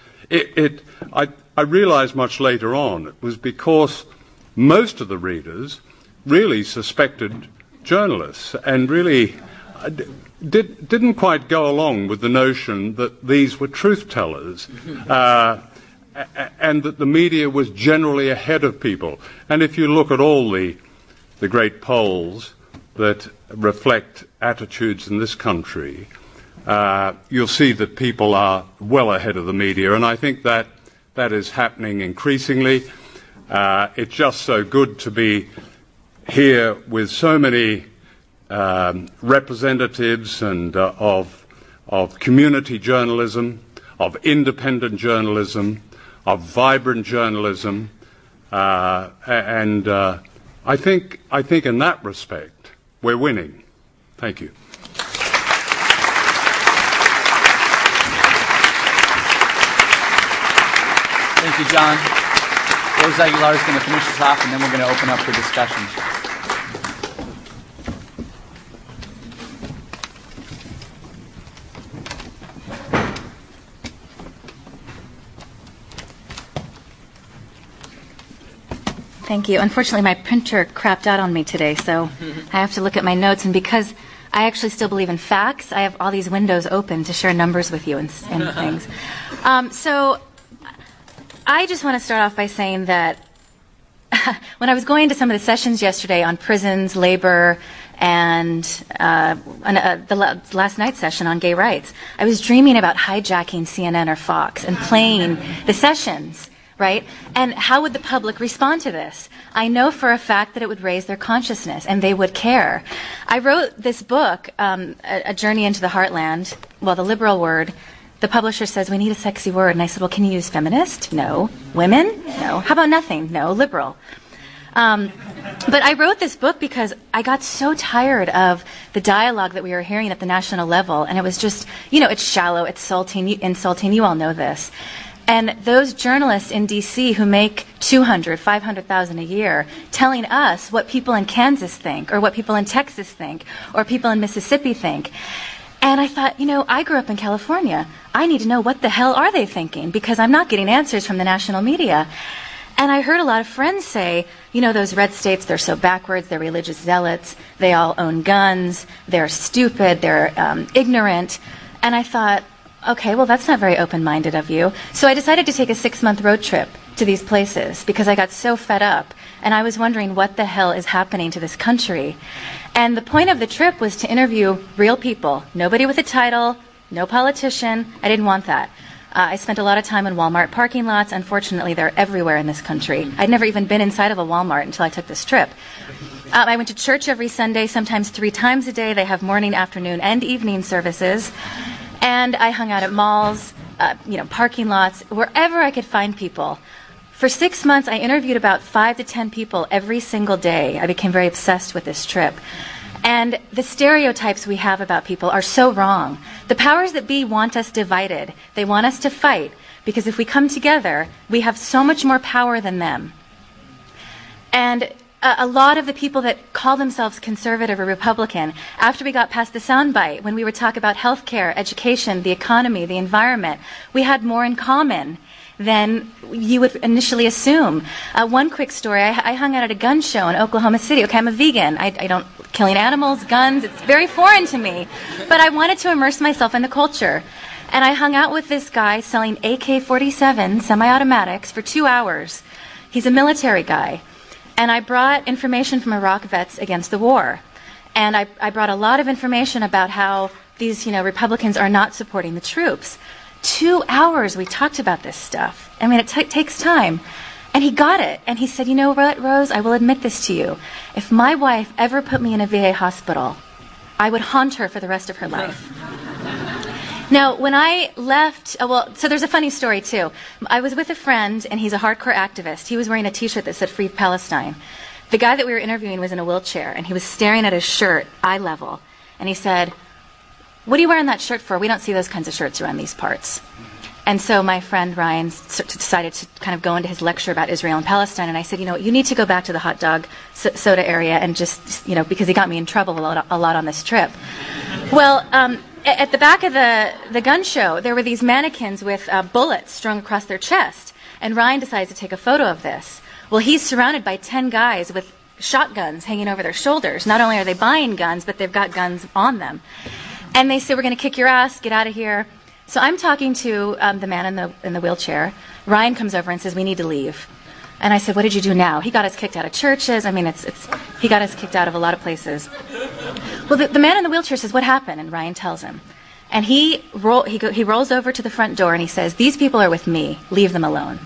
S4: I realized much later on it was because most of the readers really suspected journalists and really didn't quite go along with the notion that these were truth tellers and that the media was generally ahead of people. And if you look at all the great polls that reflect attitudes in this country, you'll see that people are well ahead of the media, and I think that is happening increasingly. It's just so good to be here with so many representatives and of community journalism, of independent journalism, of vibrant journalism, and I think in that respect we're winning. Thank you.
S1: Thank you, John. Rose Aguilar is going to finish us off, and then we're going to open up for discussion.
S5: Thank you. Unfortunately, my printer crapped out on me today, so I have to look at my notes. And because I actually still believe in facts, I have all these windows open to share numbers with you and things. So I just want to start off by saying that when I was going to some of the sessions yesterday on prisons, labor, and the last night's session on gay rights, I was dreaming about hijacking CNN or Fox and playing the sessions. Right? And how would the public respond to this? I know for a fact that it would raise their consciousness and they would care. I wrote this book, A Journey into the Heartland. Well, the liberal word, the publisher says, we need a sexy word. And I said, well, can you use feminist? No. Women? No. How about nothing? No. Liberal. But I wrote this book because I got so tired of the dialogue that we were hearing at the national level. And it was just, it's shallow, it's insulting. You all know this. And those journalists in D.C. who make $200,000, $500,000 a year telling us what people in Kansas think or what people in Texas think or people in Mississippi think. And I thought, I grew up in California. I need to know what the hell are they thinking because I'm not getting answers from the national media. And I heard a lot of friends say, those red states, they're so backwards, they're religious zealots, they all own guns, they're stupid, they're ignorant. And I thought, okay, well, that's not very open-minded of you. So I decided to take a 6-month road trip to these places because I got so fed up. And I was wondering what the hell is happening to this country. And the point of the trip was to interview real people. Nobody with a title, no politician. I didn't want that. I spent a lot of time in Walmart parking lots. Unfortunately, they're everywhere in this country. I'd never even been inside of a Walmart until I took this trip. I went to church every Sunday, sometimes 3 times a day. They have morning, afternoon, and evening services. And I hung out at malls, parking lots, wherever I could find people. For 6 months, I interviewed about 5 to 10 people every single day. I became very obsessed with this trip. And the stereotypes we have about people are so wrong. The powers that be want us divided. They want us to fight, because if we come together, we have so much more power than them. And a lot of the people that call themselves conservative or Republican, after we got past the soundbite, when we would talk about healthcare, education, the economy, the environment, we had more in common than you would initially assume. One quick story, I hung out at a gun show in Oklahoma City. Okay, I'm a vegan. I don't, killing animals, guns, it's very foreign to me. But I wanted to immerse myself in the culture. And I hung out with this guy selling AK-47 semi-automatics for 2 hours. He's a military guy. And I brought information from Iraq vets against the war. And I brought a lot of information about how these, Republicans are not supporting the troops. 2 hours we talked about this stuff. I mean, it takes time. And he got it. And he said, you know what, Rose, I will admit this to you. If my wife ever put me in a VA hospital, I would haunt her for the rest of her life. Now, when I left, so there's a funny story too. I was with a friend, and he's a hardcore activist. He was wearing a T-shirt that said "Free Palestine." The guy that we were interviewing was in a wheelchair, and he was staring at his shirt, eye level, and he said, "What are you wearing that shirt for? We don't see those kinds of shirts around these parts." And so my friend Ryan decided to kind of go into his lecture about Israel and Palestine, and I said, you need to go back to the hot dog soda area and just, because he got me in trouble a lot on this trip. Well, at the back of the gun show, there were these mannequins with bullets strung across their chest, and Ryan decides to take a photo of this. Well, he's surrounded by 10 guys with shotguns hanging over their shoulders. Not only are they buying guns, but they've got guns on them. And they say, "We're going to kick your ass, get out of here." So I'm talking to the man in the wheelchair. Ryan comes over and says, "We need to leave." And I said, "What did you do now?" He got us kicked out of churches. I mean, he got us kicked out of a lot of places. Well, the man in the wheelchair says, "What happened?" And Ryan tells him. And he rolls over to the front door and he says, "These people are with me. Leave them alone."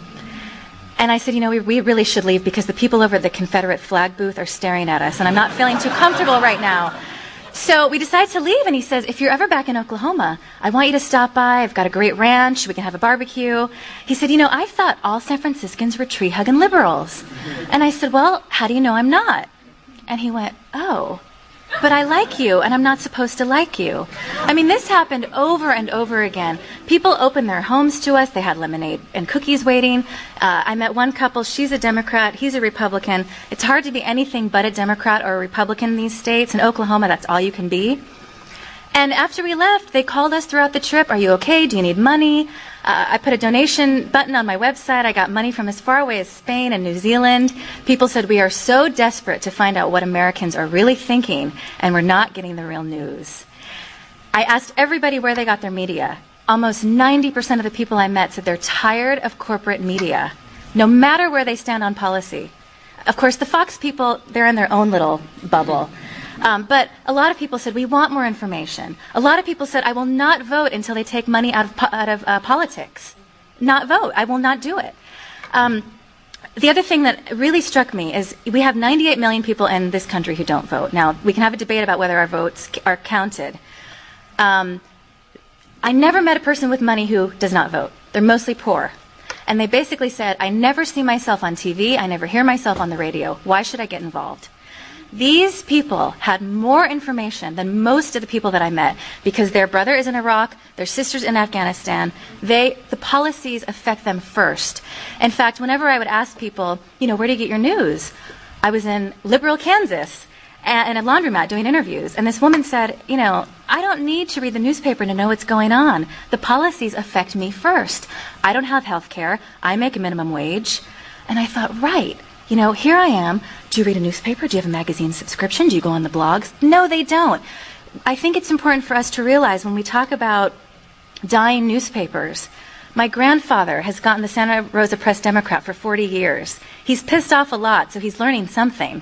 S5: And I said, we really should leave because the people over at the Confederate flag booth are staring at us, and I'm not feeling too comfortable right now. So we decide to leave, and he says, "If you're ever back in Oklahoma, I want you to stop by. I've got a great ranch. We can have a barbecue." He said, "I thought all San Franciscans were tree-hugging liberals." And I said, "Well, how do you know I'm not?" And he went, "Oh, but I like you, and I'm not supposed to like you." I mean, this happened over and over again. People opened their homes to us. They had lemonade and cookies waiting. I met one couple. She's a Democrat. He's a Republican. It's hard to be anything but a Democrat or a Republican in these states. In Oklahoma, that's all you can be. And after we left, they called us throughout the trip. "Are you okay? Do you need money?" I put a donation button on my website. I got money from as far away as Spain and New Zealand. People said, "We are so desperate to find out what Americans are really thinking, and we're not getting the real news." I asked everybody where they got their media. Almost 90% of the people I met said they're tired of corporate media, no matter where they stand on policy. Of course, the Fox people, they're in their own little bubble. But a lot of people said, "We want more information." A lot of people said, "I will not vote until they take money out of politics." Not vote. I will not do it. The other thing that really struck me is we have 98 million people in this country who don't vote. Now, we can have a debate about whether our votes are counted. I never met a person with money who does not vote. They're mostly poor. And they basically said, "I never see myself on TV. I never hear myself on the radio. Why should I get involved?" These people had more information than most of the people that I met because their brother is in Iraq, their sister's in Afghanistan. The policies affect them first. In fact, whenever I would ask people, "Where do you get your news?" I was in Liberal, Kansas, in a laundromat doing interviews, and this woman said, "I don't need to read the newspaper to know what's going on. The policies affect me first. I don't have health care. I make a minimum wage." And I thought, right. Here I am. Do you read a newspaper? Do you have a magazine subscription? Do you go on the blogs? No, they don't. I think it's important for us to realize when we talk about dying newspapers, my grandfather has gotten the Santa Rosa Press Democrat for 40 years. He's pissed off a lot, so he's learning something.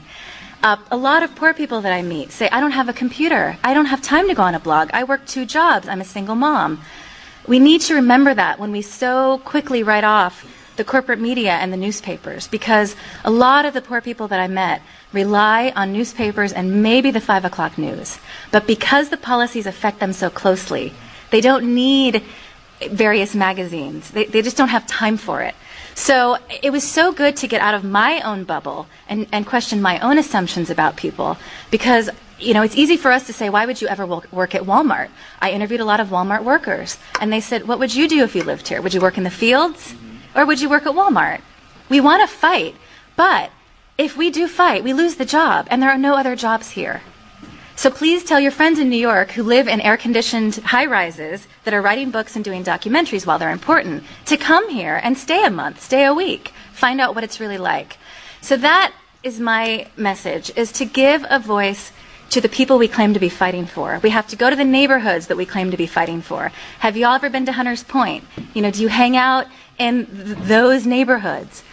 S5: A lot of poor people that I meet say, "I don't have a computer. I don't have time to go on a blog. I work 2 jobs. I'm a single mom." We need to remember that when we so quickly write off the corporate media and the newspapers, because a lot of the poor people that I met rely on newspapers and maybe the 5 o'clock news. But because the policies affect them so closely, they don't need various magazines. They just don't have time for it. So it was so good to get out of my own bubble and question my own assumptions about people, because it's easy for us to say, "Why would you ever work at Walmart?" I interviewed a lot of Walmart workers, and they said, "What would you do if you lived here? Would you work in the fields? Or would you work at Walmart?" We want to fight, but if we do fight, we lose the job, and there are no other jobs here. So please tell your friends in New York who live in air-conditioned high-rises that are writing books and doing documentaries while they're important to come here and stay a month, stay a week, find out what it's really like. So that is my message, is to give a voice to the people we claim to be fighting for. We have to go to the neighborhoods that we claim to be fighting for. Have you all ever been to Hunters Point? Do you hang out in those neighborhoods?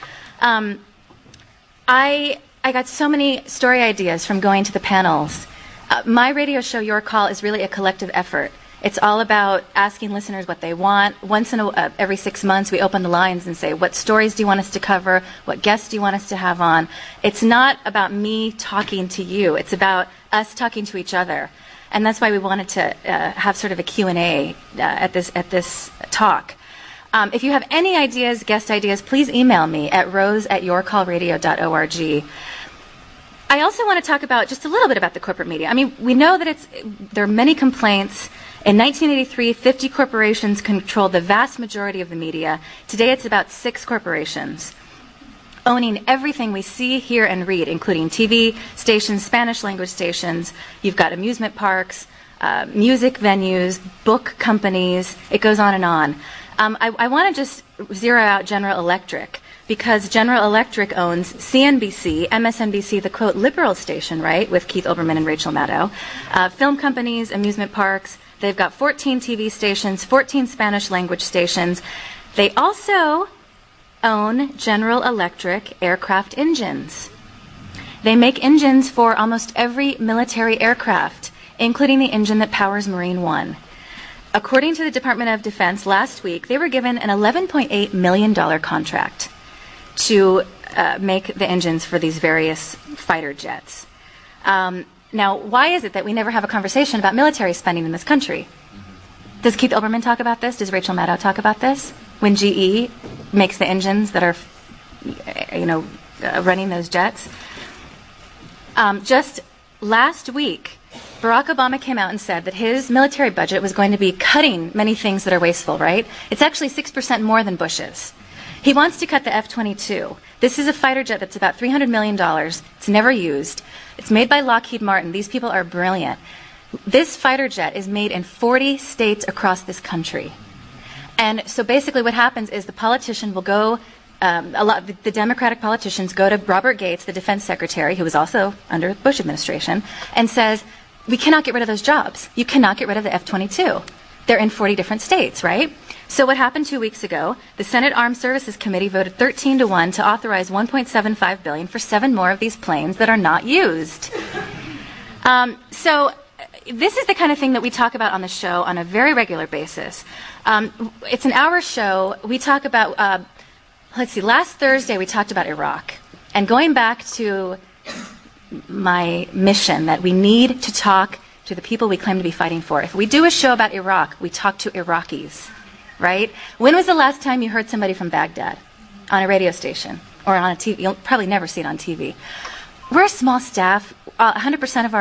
S5: I got so many story ideas from going to the panels. My radio show, Your Call, is really a collective effort. It's all about asking listeners what they want. Once in every 6 months, we open the lines and say, "What stories do you want us to cover? What guests do you want us to have on?" It's not about me talking to you. It's about us talking to each other. and that's why we wanted to have sort of a Q&A at this talk. If you have any ideas, guest ideas, please email me at rose@yourcallradio.org. I also want to talk about just a little bit about the corporate media. I mean, we know that there are many complaints. In 1983, 50 corporations controlled the vast majority of the media. Today, it's about 6 corporations owning everything we see, hear, and read, including TV stations, Spanish language stations. You've got amusement parks, music venues, book companies. It goes on and on. I want to just zero out General Electric, because General Electric owns CNBC, MSNBC, the quote liberal station, right, with Keith Olbermann and Rachel Maddow, film companies, amusement parks. They've got 14 TV stations, 14 Spanish language stations. They also own General Electric aircraft engines. They make engines for almost every military aircraft, including the engine that powers Marine One. According to the Department of Defense, last week they were given an $11.8 million contract to make the engines for these various fighter jets. Now, why is it that we never have a conversation about military spending in this country? Does Keith Olbermann talk about this? Does Rachel Maddow talk about this? When GE makes the engines that are, running those jets? Just last week, Barack Obama came out and said that his military budget was going to be cutting many things that are wasteful, right? It's actually 6% more than Bush's. He wants to cut the F-22. This is a fighter jet that's about $300 million. It's never used. It's made by Lockheed Martin. These people are brilliant. This fighter jet is made in 40 states across this country. And so basically what happens is the politician will go, the Democratic politicians go to Robert Gates, the defense secretary, who was also under the Bush administration, and says, we cannot get rid of those jobs. You cannot get rid of the F-22. They're in 40 different states, right? So what happened 2 weeks ago, the Senate Armed Services Committee voted 13-1 to authorize $1.75 billion for 7 more of these planes that are not used. So this is the kind of thing that we talk about on the show on a very regular basis. It's an hour show. We talk about, last Thursday we talked about Iraq. And going back to my mission that we need to talk to the people we claim to be fighting for. If we do a show about Iraq, we talk to Iraqis, right? When was the last time you heard somebody from Baghdad on a radio station or on a TV? You'll probably never see it on TV. We're a small staff. 100% of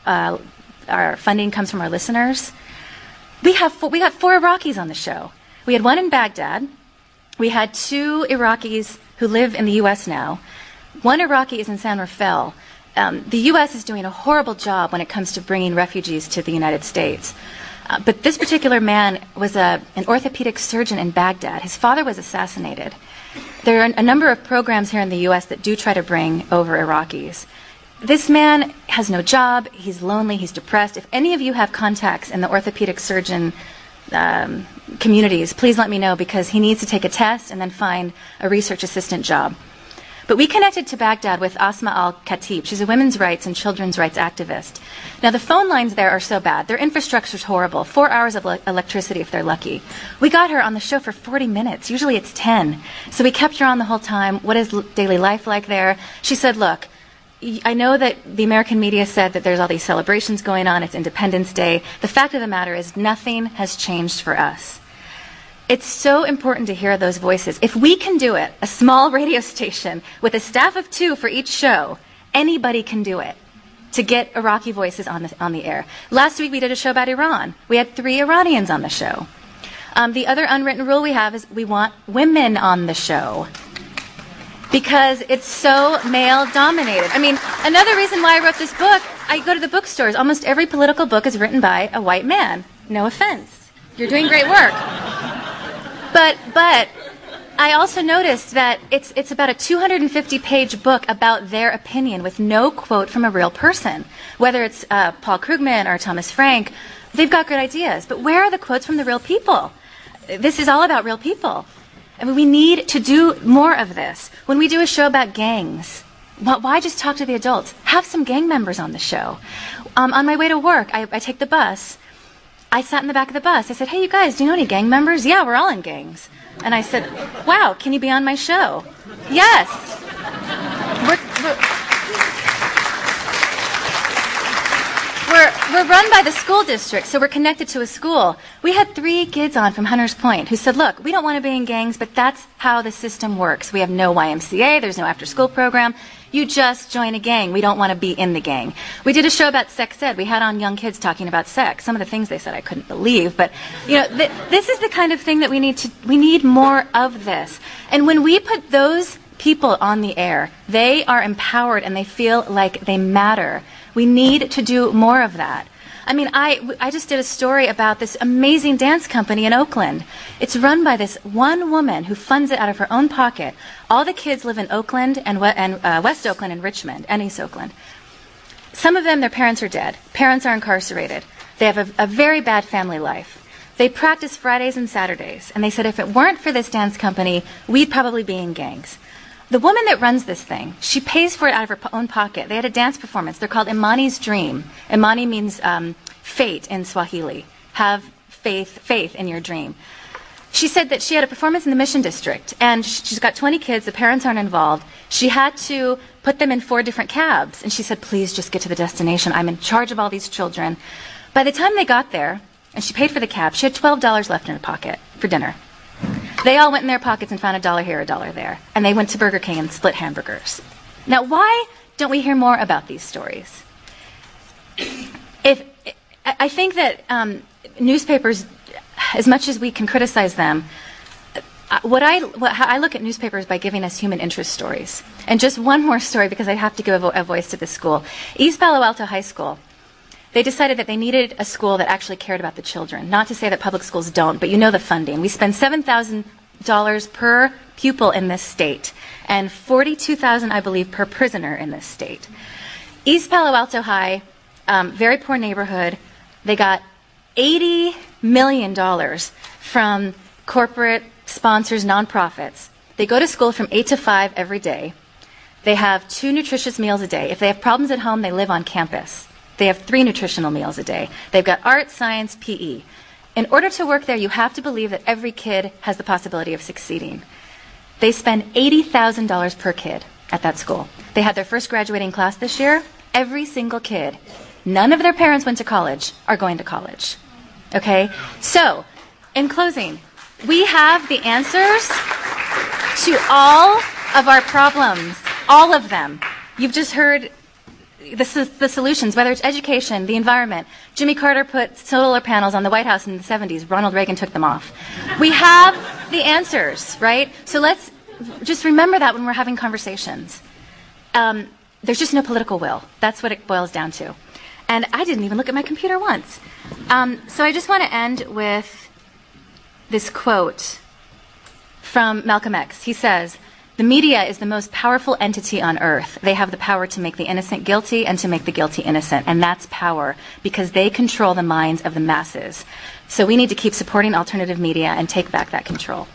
S5: our funding comes from our listeners. We got 4 Iraqis on the show. We had 1 in Baghdad. We had 2 Iraqis who live in the U.S. now. 1 Iraqi is in San Rafael. The U.S. is doing a horrible job when it comes to bringing refugees to the United States. But this particular man was an orthopedic surgeon in Baghdad. His father was assassinated. There are a number of programs here in the U.S. that do try to bring over Iraqis. This man has no job. He's lonely. He's depressed. If any of you have contacts in the orthopedic surgeon communities, please let me know, because he needs to take a test and then find a research assistant job. But we connected to Baghdad with Asma al-Khatib. She's a women's rights and children's rights activist. Now, the phone lines there are so bad. Their infrastructure's horrible. 4 hours of electricity if they're lucky. We got her on the show for 40 minutes. Usually it's 10. So we kept her on the whole time. What is daily life like there? She said, look, I know that the American media said that there's all these celebrations going on. It's Independence Day. The fact of the matter is nothing has changed for us. It's so important to hear those voices. If we can do it, a small radio station with a staff of 2 for each show, anybody can do it to get Iraqi voices on the air. Last week we did a show about Iran. We had 3 Iranians on the show. The other unwritten rule we have is we want women on the show because it's so male-dominated. I mean, another reason why I wrote this book, I go to the bookstores. Almost every political book is written by a white man. No offense. You're doing great work. But I also noticed that it's about a 250-page book about their opinion with no quote from a real person. Whether it's Paul Krugman or Thomas Frank, they've got good ideas. But where are the quotes from the real people? This is all about real people. I mean, we need to do more of this. When we do a show about gangs, why just talk to the adults? Have some gang members on the show. On my way to work, I take the bus. I sat in the back of the bus. I said, hey, you guys, do you know any gang members? Yeah, we're all in gangs. And I said, wow, can you be on my show? Yes. We're we're run by the school district, so we're connected to a school. We had 3 kids on from Hunters Point who said, look, we don't want to be in gangs, but that's how the system works. We have no YMCA, there's no after-school program. You just join a gang. We don't want to be in the gang. We did a show about sex ed. We had on young kids talking about sex. Some of the things they said I couldn't believe, but this is the kind of thing that we need more of this. And when we put those people on the air, they are empowered and they feel like they matter. We need to do more of that. I mean, I just did a story about this amazing dance company in Oakland. It's run by this one woman who funds it out of her own pocket. All the kids live in Oakland and West Oakland and Richmond and East Oakland. Some of them, their parents are dead. Parents are incarcerated. They have a very bad family life. They practice Fridays and Saturdays. And they said if it weren't for this dance company, we'd probably be in gangs. The woman that runs this thing, she pays for it out of her own pocket. They had a dance performance. They're called Imani's Dream. Imani means fate in Swahili. Have faith in your dream. She said that she had a performance in the Mission District, and she's got 20 kids. The parents aren't involved. She had to put them in 4 different cabs, and she said, please just get to the destination. I'm in charge of all these children. By the time they got there, and she paid for the cab, she had $12 left in her pocket for dinner. They all went in their pockets and found $1 here, $1 there. And they went to Burger King and split hamburgers. Now, why don't we hear more about these stories? I think that newspapers, as much as we can criticize them, I look at newspapers by giving us human interest stories. And just one more story, because I have to give a voice to this school. East Palo Alto High School. They decided that they needed a school that actually cared about the children. Not to say that public schools don't, but you know the funding. We spend $7,000 per pupil in this state, and $42,000, I believe, per prisoner in this state. East Palo Alto High, very poor neighborhood. They got $80 million from corporate sponsors, nonprofits. They go to school from 8 to 5 every day. They have 2 nutritious meals a day. If they have problems at home, they live on campus. They have 3 nutritional meals a day. They've got art, science, PE. In order to work there, you have to believe that every kid has the possibility of succeeding. They spend $80,000 per kid at that school. They had their first graduating class this year. Every single kid, none of their parents went to college, are going to college. Okay? So, in closing, we have the answers to all of our problems. All of them. You've just heard the solutions, whether it's education, the environment. Jimmy Carter put solar panels on the White House in the 70s. Ronald Reagan took them off. We have the answers, right? So let's just remember that when we're having conversations. There's just no political will. That's what it boils down to. And I didn't even look at my computer once. So I just want to end with this quote from Malcolm X. He says, "The media is the most powerful entity on earth. They have the power to make the innocent guilty and to make the guilty innocent. And that's power because they control the minds of the masses. So we need to keep supporting alternative media and take back that control."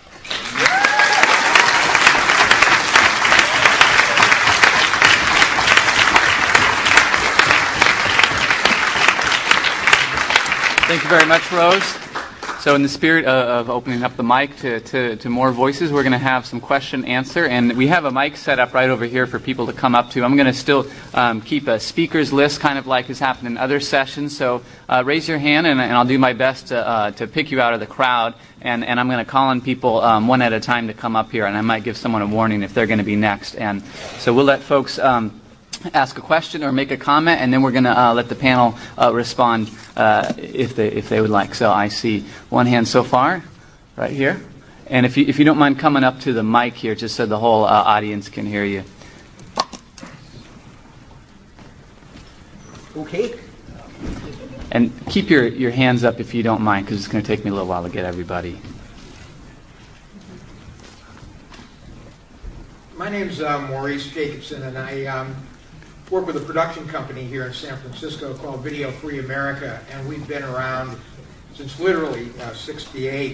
S1: Thank you very much, Rose. So in the spirit of opening up the mic to more voices, we're going to have some question answer. And we have a mic set up right over here for people to come up to. I'm going to still keep a speakers list, kind of like has happened in other sessions. So raise your hand, and I'll do my best to pick you out of the crowd. And I'm going to call on people one at a time to come up here. And I might give someone a warning if they're going to be next. And so we'll let folks ask a question or make a comment, and then we're going to let the panel respond if they would like. So I see one hand so far, right here. And if you don't mind coming up to the mic here, just so the whole audience can hear you.
S6: Okay.
S1: And keep your hands up if you don't mind, because it's going to take me a little while to get everybody.
S6: My name's Maurice Jacobson, and I work with a production company here in San Francisco called Video Free America, and we've been around since literally 68.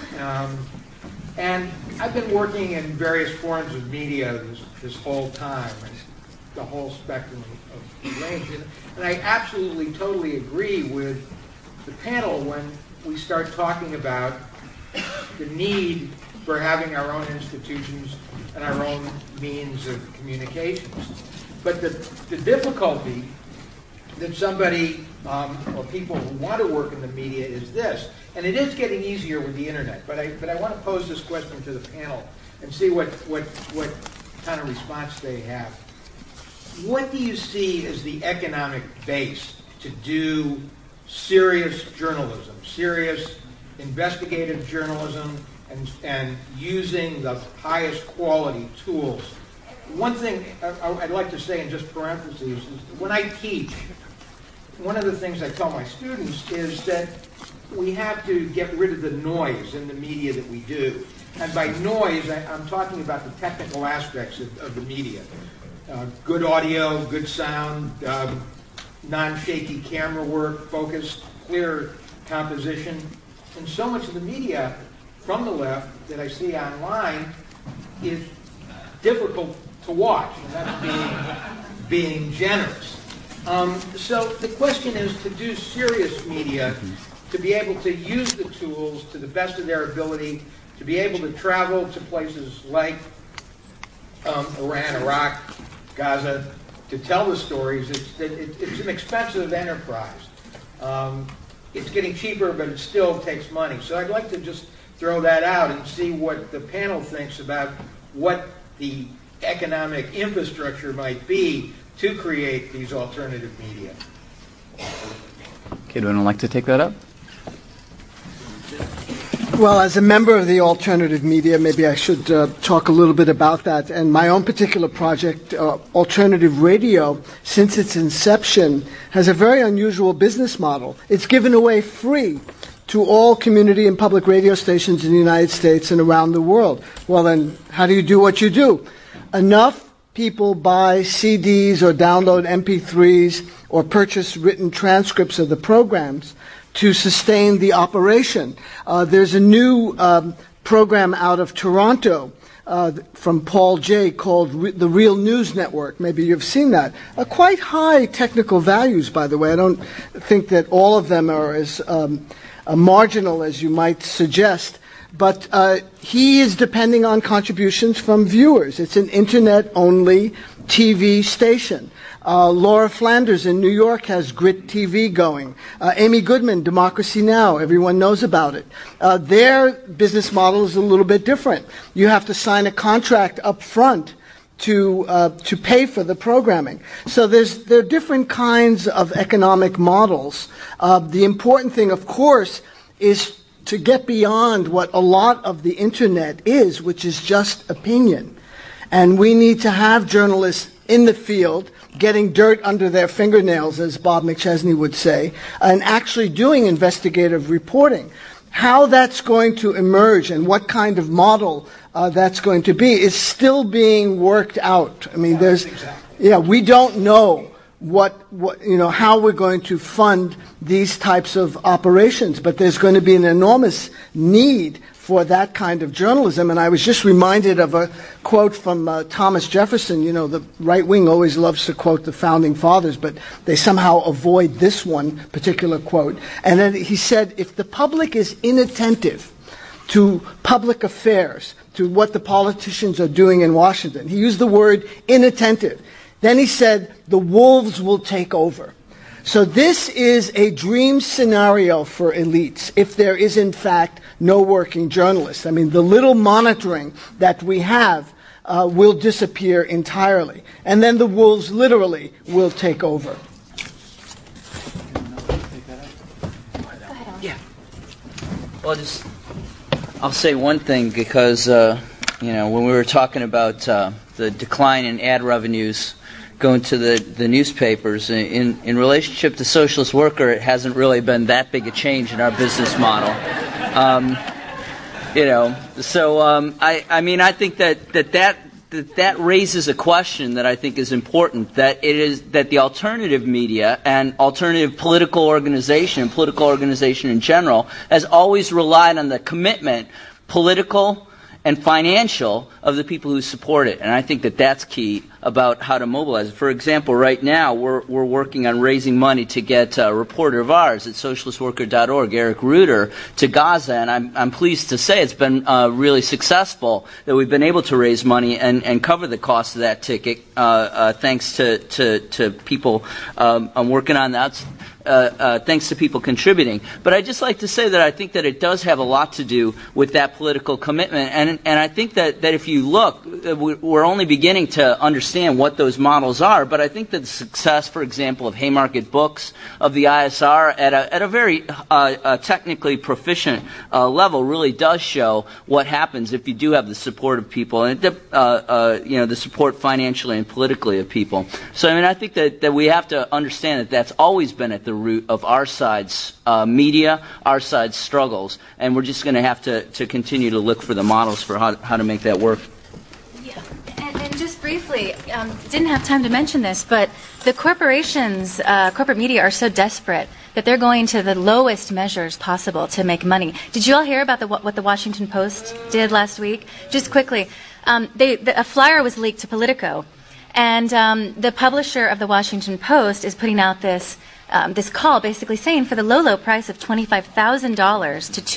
S6: And I've been working in various forms of media this whole time, and the whole spectrum of range. And I absolutely, totally agree with the panel when we start talking about the need for having our own institutions and our own means of communications. But the difficulty that somebody or people who want to work in the media is this, and it is getting easier with the internet. But I want to pose this question to the panel and see what kind of response they have. What do you see as the economic base to do serious journalism, serious investigative journalism, and using the highest quality tools? One thing I'd like to say in just parentheses is when I teach, one of the things I tell my students is that we have to get rid of the noise in the media that we do. And by noise, I'm talking about the technical aspects of the media. Good audio, good sound, non-shaky camera work, focused, clear composition. And so much of the media from the left that I see online is difficult to watch, and that's being generous. So the question is to do serious media, to be able to use the tools to the best of their ability, to be able to travel to places like Iran, Iraq, Gaza, to tell the stories. It's an expensive enterprise. It's getting cheaper, but it still takes money. So I'd like to just throw that out and see what the panel thinks about what the economic infrastructure might be to create these alternative media.
S1: Okay, do anyone like to take that up?
S2: Well, as a member of the alternative media, maybe I should talk a little bit about that. And my own particular project, Alternative Radio, since its inception, has a very unusual business model. It's given away free to all community and public radio stations in the United States and around the world. Well, then, how do you do what you do? Enough people buy CDs or download MP3s or purchase written transcripts of the programs to sustain the operation. There's a new program out of Toronto from Paul Jay called the Real News Network. Maybe you've seen that. Quite high technical values, by the way. I don't think that all of them are as marginal as you might suggest. But he is depending on contributions from viewers. It's an internet-only TV station. Laura Flanders in New York has Grit TV going. Amy Goodman, Democracy Now!, everyone knows about it. Their business model is a little bit different. You have to sign a contract up front to pay for the programming. So there are different kinds of economic models. The important thing, of course, is to get beyond what a lot of the internet is, which is just opinion. And we need to have journalists in the field getting dirt under their fingernails, as Bob McChesney would say, and actually doing investigative reporting. How that's going to emerge and what kind of model that's going to be is still being worked out. I mean, we don't know how we're going to fund these types of operations, but there's going to be an enormous need for that kind of journalism. And I was just reminded of a quote from Thomas Jefferson. You know, the right wing always loves to quote the founding fathers, but they somehow avoid this one particular quote. And then he said, if the public is inattentive to public affairs, to what the politicians are doing in Washington, he used the word inattentive. Then he said, the wolves will take over. So this is a dream scenario for elites if there is, in fact, no working journalists. I mean, the little monitoring that we have will disappear entirely. And then the wolves literally will take over.
S3: Yeah. Well, I'll say one thing because, when we were talking about the decline in ad revenues going to the newspapers, in relationship to Socialist Worker, it hasn't really been that big a change in our business model. I think that raises a question that I think is important, that the alternative media and alternative political organization in general has always relied on the commitment, political and financial, of the people who support it. And I think that that's key about how to mobilize it. For example, right now we're working on raising money to get a reporter of ours at socialistworker.org, Eric Reuter, to Gaza. And I'm pleased to say it's been really successful, that we've been able to raise money and cover the cost of that ticket, thanks to people working on that. thanks to people contributing. But I'd just like to say that I think that it does have a lot to do with that political commitment. And I think that if you look, we're only beginning to understand what those models are. But I think that the success, for example, of Haymarket Books, of the ISR at a very technically proficient level really does show what happens if you do have the support of people and the support financially and politically of people. So I mean, I think that we have to understand that that's always been at the root of our side's media, our side's struggles, and we're just going to have to continue to look for the models for how to make that work.
S5: Yeah, and just briefly, didn't have time to mention this, but the corporations, corporate media are so desperate that they're going to the lowest measures possible to make money. Did you all hear about what the Washington Post did last week? Just quickly, a flyer was leaked to Politico, and the publisher of the Washington Post is putting out this call, basically saying for the low price of $25,000 to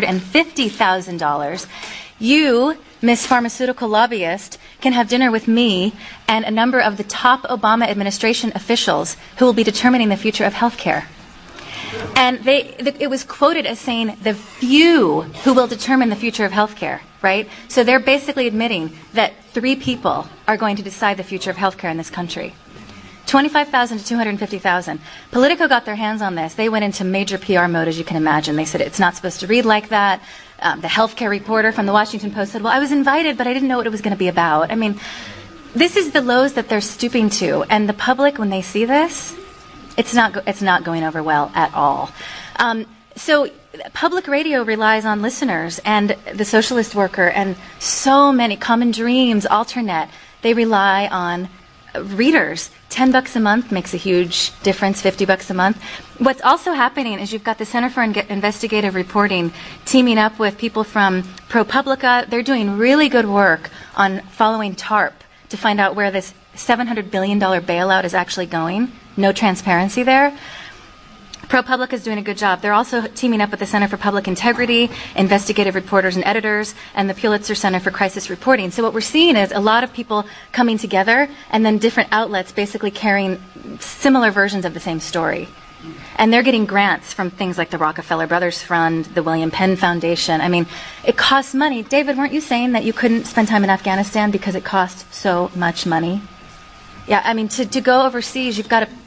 S5: $250,000, you, Miss Pharmaceutical Lobbyist, can have dinner with me and a number of the top Obama administration officials who will be determining the future of health care. And it was quoted as saying the few who will determine the future of healthcare, right? So they're basically admitting that 3 people are going to decide the future of healthcare in this country. 25,000 to 250,000. Politico got their hands on this. They went into major PR mode, as you can imagine. They said it's not supposed to read like that. The healthcare reporter from the Washington Post said, well, I was invited, but I didn't know what it was going to be about. I mean, this is the lows that they're stooping to. And the public, when they see this, it's not going over well at all. So public radio relies on listeners and the Socialist Worker and so many, Common Dreams, Alternet, they rely on readers. $10 a month makes a huge difference, $50 a month. What's also happening is you've got the Center for Investigative Reporting teaming up with people from ProPublica. They're doing really good work on following TARP to find out where this $700 billion bailout is actually going. No transparency there. ProPublica is doing a good job. They're also teaming up with the Center for Public Integrity, investigative reporters and editors, and the Pulitzer Center for Crisis Reporting. So what we're seeing is a lot of people coming together and then different outlets basically carrying similar versions of the same story. And they're getting grants from things like the Rockefeller Brothers Fund, the William Penn Foundation. I mean, it costs money. David, weren't you saying that you couldn't spend time in Afghanistan because it costs so much money? Yeah, I mean, to go overseas, you've got to,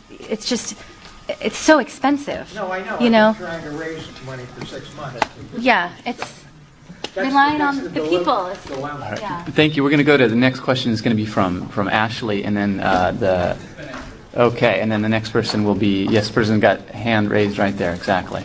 S5: it's so expensive.
S6: No, I know.
S5: You know?
S6: I'm trying to raise money for 6 months.
S5: Yeah, it's relying on the people.
S6: Dilemma.
S5: Yeah.
S1: Thank you. We're going to go to the next question is going to be from Ashley, and then and then the next person will be, yes, person got hand raised right there, exactly.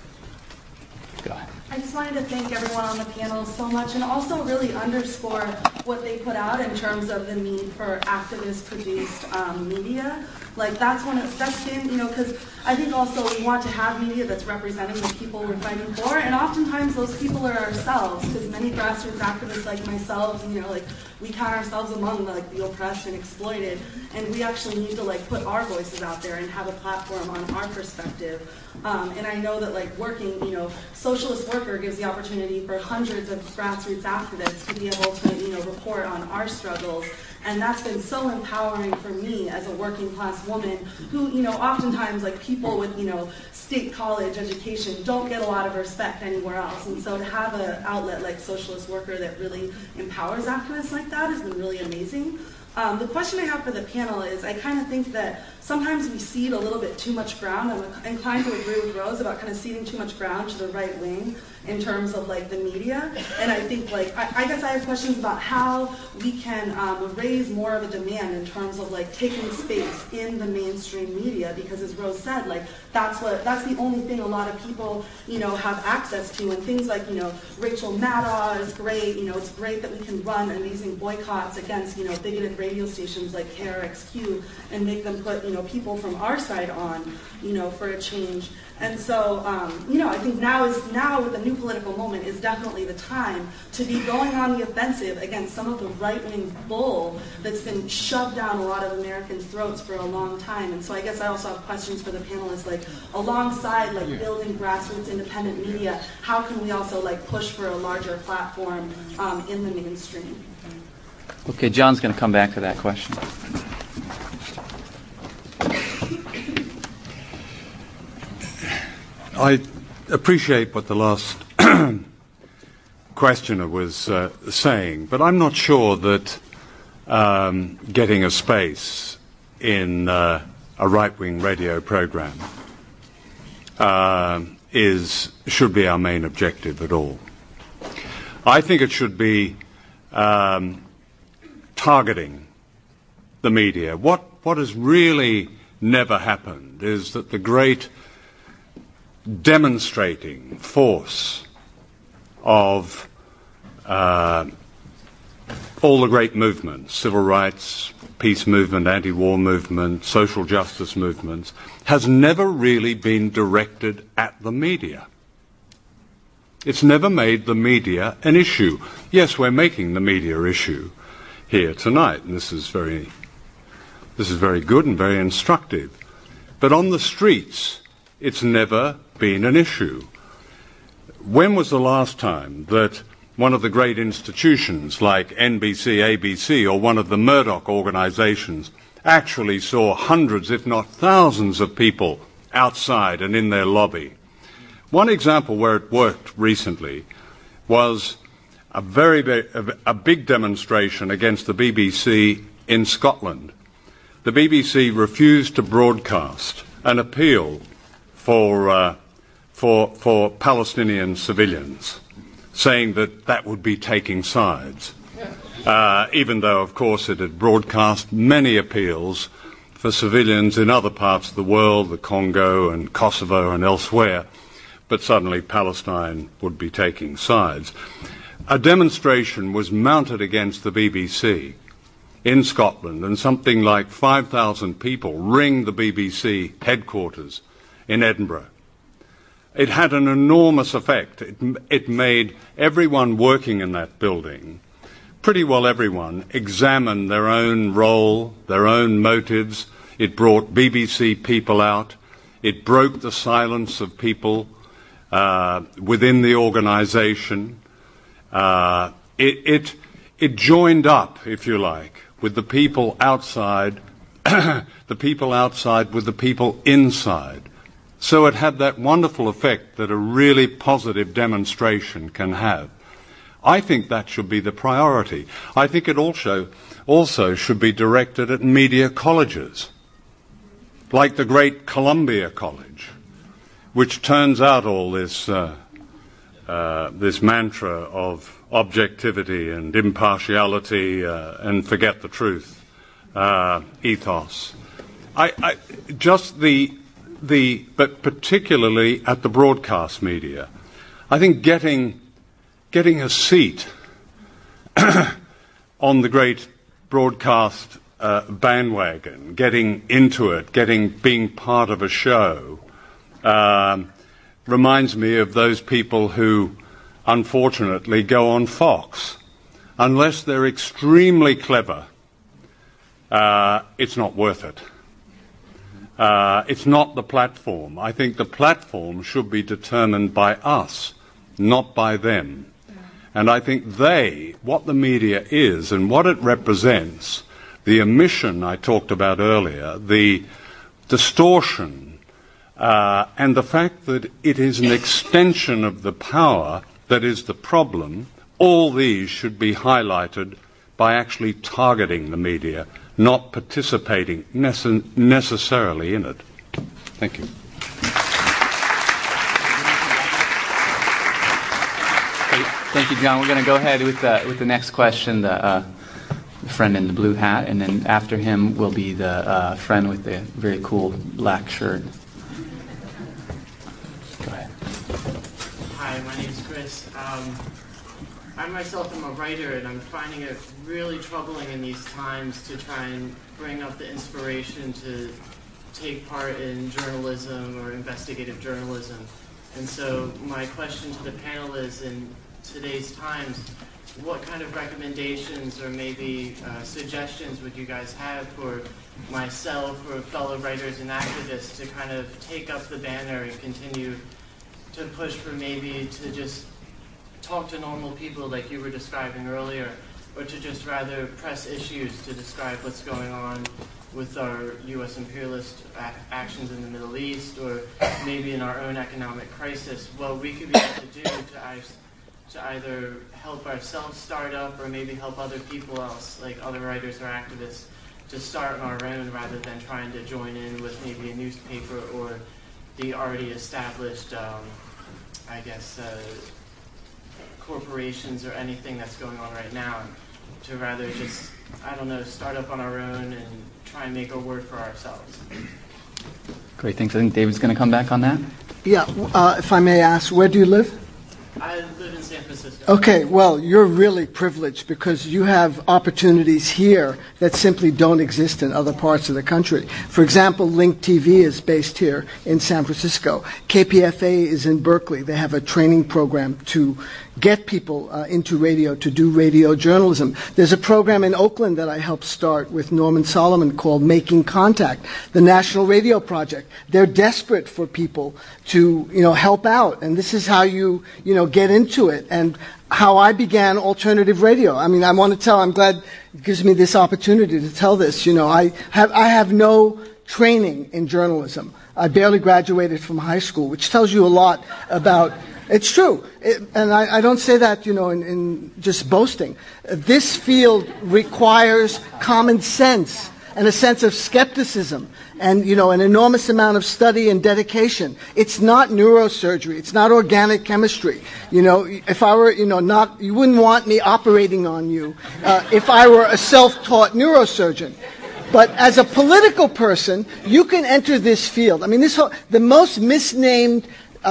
S1: Go ahead.
S7: I just wanted to thank everyone on the panel so much and also really underscore what they put out in terms of the need for activist-produced media. Like that's been, because I think also we want to have media that's representing the people we're fighting for, and oftentimes those people are ourselves, because many grassroots activists like myself, we count ourselves among the oppressed and exploited, and we actually need to put our voices out there and have a platform on our perspective. And I know that working, Socialist Worker gives the opportunity for hundreds of grassroots activists to be able to, report on our struggles. And that's been so empowering for me as a working class woman who, oftentimes people with, state college education don't get a lot of respect anywhere else. And so to have an outlet like Socialist Worker that really empowers activists like that has been really amazing. The question I have for the panel is, I kind of think that sometimes we cede a little bit too much ground. I'm inclined to agree with Rose about kind of ceding too much ground to the right wing in terms of the media. And I think I guess I have questions about how we can raise more of a demand in terms of taking space in the mainstream media, because as Rose said, that's the only thing a lot of people have access to, and things like Rachel Maddow is great. It's great that we can run amazing boycotts against bigoted radio stations like KRXQ and make them put people from our side on for a change. And so I think now with the new political moment is definitely the time to be going on the offensive against some of the right-wing bull that's been shoved down a lot of Americans' throats for a long time. And so I guess I also have questions for the panelists, alongside building grassroots independent media, how can we also push for a larger platform in the mainstream?
S1: Okay, John's going to come back to that question.
S4: I appreciate what the last questioner was saying, but I'm not sure that getting a space in a right-wing radio program should be our main objective at all. I think it should be targeting the media. What has really never happened is that the great demonstrating force of all the great movements, civil rights, peace movement, anti-war movement, social justice movements, has never really been directed at the media. It's never made the media an issue. Yes, we're making the media issue here tonight, and this is very good and very instructive. But on the streets, it's never been an issue. When was the last time that one of the great institutions like NBC, ABC, or one of the Murdoch organizations actually saw hundreds, if not thousands, of people outside and in their lobby? One example where it worked recently was a big demonstration against the BBC in Scotland. The BBC refused to broadcast an appeal for Palestinian civilians, saying that would be taking sides, even though, of course, it had broadcast many appeals for civilians in other parts of the world, the Congo and Kosovo and elsewhere, but suddenly Palestine would be taking sides. A demonstration was mounted against the BBC in Scotland, and something like 5,000 people ringed the BBC headquarters in Edinburgh. It had an enormous effect. It made everyone working in that building, pretty well everyone, examine their own role, their own motives. It brought BBC people out. It broke the silence of people within the organisation. It joined up, if you like, with the people outside, the people outside with the people inside. So it had that wonderful effect that a really positive demonstration can have. I think that should be the priority. I think it also should be directed at media colleges, like the great Columbia College, which turns out all this mantra of objectivity and impartiality and forget the truth ethos. But particularly at the broadcast media, I think getting a seat on the great broadcast bandwagon, getting into it, being part of a show, reminds me of those people who unfortunately go on Fox. Unless they're extremely clever, it's not worth it. It's not the platform. I think the platform should be determined by us, not by them. And I think what the media is and what it represents, the omission I talked about earlier, the distortion, and the fact that it is an extension of the power that is the problem, all these should be highlighted by actually targeting the media, not participating necessarily in it. Thank you.
S1: Thank you, John. We're going to go ahead with the next question, the friend in the blue hat, and then after him will be the friend with the very cool black shirt. Go ahead.
S8: Hi, my name's Chris. I myself am a writer, and I'm finding it really troubling in these times to try and bring up the inspiration to take part in journalism or investigative journalism. And so my question to the panel is, in today's times, what kind of recommendations or maybe suggestions would you guys have for myself or fellow writers and activists to kind of take up the banner and continue to push for maybe to just talk to normal people like you were describing earlier, or to just rather press issues to describe what's going on with our U.S. imperialist actions in the Middle East, or maybe in our own economic crisis, what we could be able to do to either help ourselves start up or maybe help other people else, like other writers or activists, to start on our own rather than trying to join in with maybe a newspaper or the already established, corporations or anything that's going on right now, to rather just, start up on our own and try and make a word for ourselves.
S1: Great, thanks. I think David's going to come back on that.
S2: Yeah, if I may ask, where do you live?
S8: I live in San Francisco.
S2: Okay, well, you're really privileged because you have opportunities here that simply don't exist in other parts of the country. For example, Link TV is based here in San Francisco. KPFA is in Berkeley. They have a training program to get people into radio, to do radio journalism. There's a program in Oakland that I helped start with Norman Solomon called Making Contact, the National Radio Project. They're desperate for people to, help out, and this is how you get into it. And how I began alternative radio. I mean, I'm glad it gives me this opportunity to tell this. I have no training in journalism. I barely graduated from high school, which tells you a lot about. It's true, and I don't say that, in just boasting. This field requires common sense and a sense of skepticism and, an enormous amount of study and dedication. It's not neurosurgery. It's not organic chemistry. If I were, you wouldn't want me operating on you if I were a self-taught neurosurgeon. But as a political person, you can enter this field. I mean, the most misnamed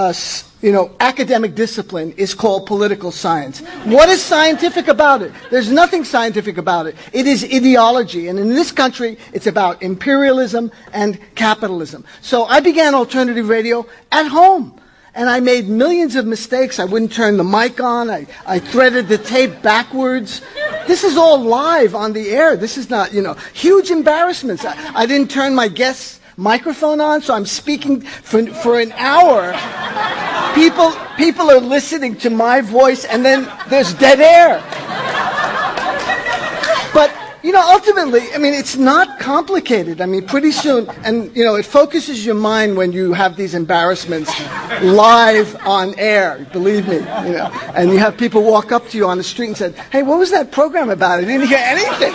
S2: academic discipline is called political science. What is scientific about it? There's nothing scientific about it. It is ideology. And in this country, it's about imperialism and capitalism. So I began alternative radio at home. And I made millions of mistakes. I wouldn't turn the mic on. I threaded the tape backwards. This is all live on the air. This is not, huge embarrassments. I didn't turn my guest's microphone on, so I'm speaking for an hour. People are listening to my voice, and then there's dead air. But, ultimately, it's not complicated. Pretty soon, and, it focuses your mind when you have these embarrassments live on air, believe me, and you have people walk up to you on the street and say, hey, what was that program about? I didn't hear anything.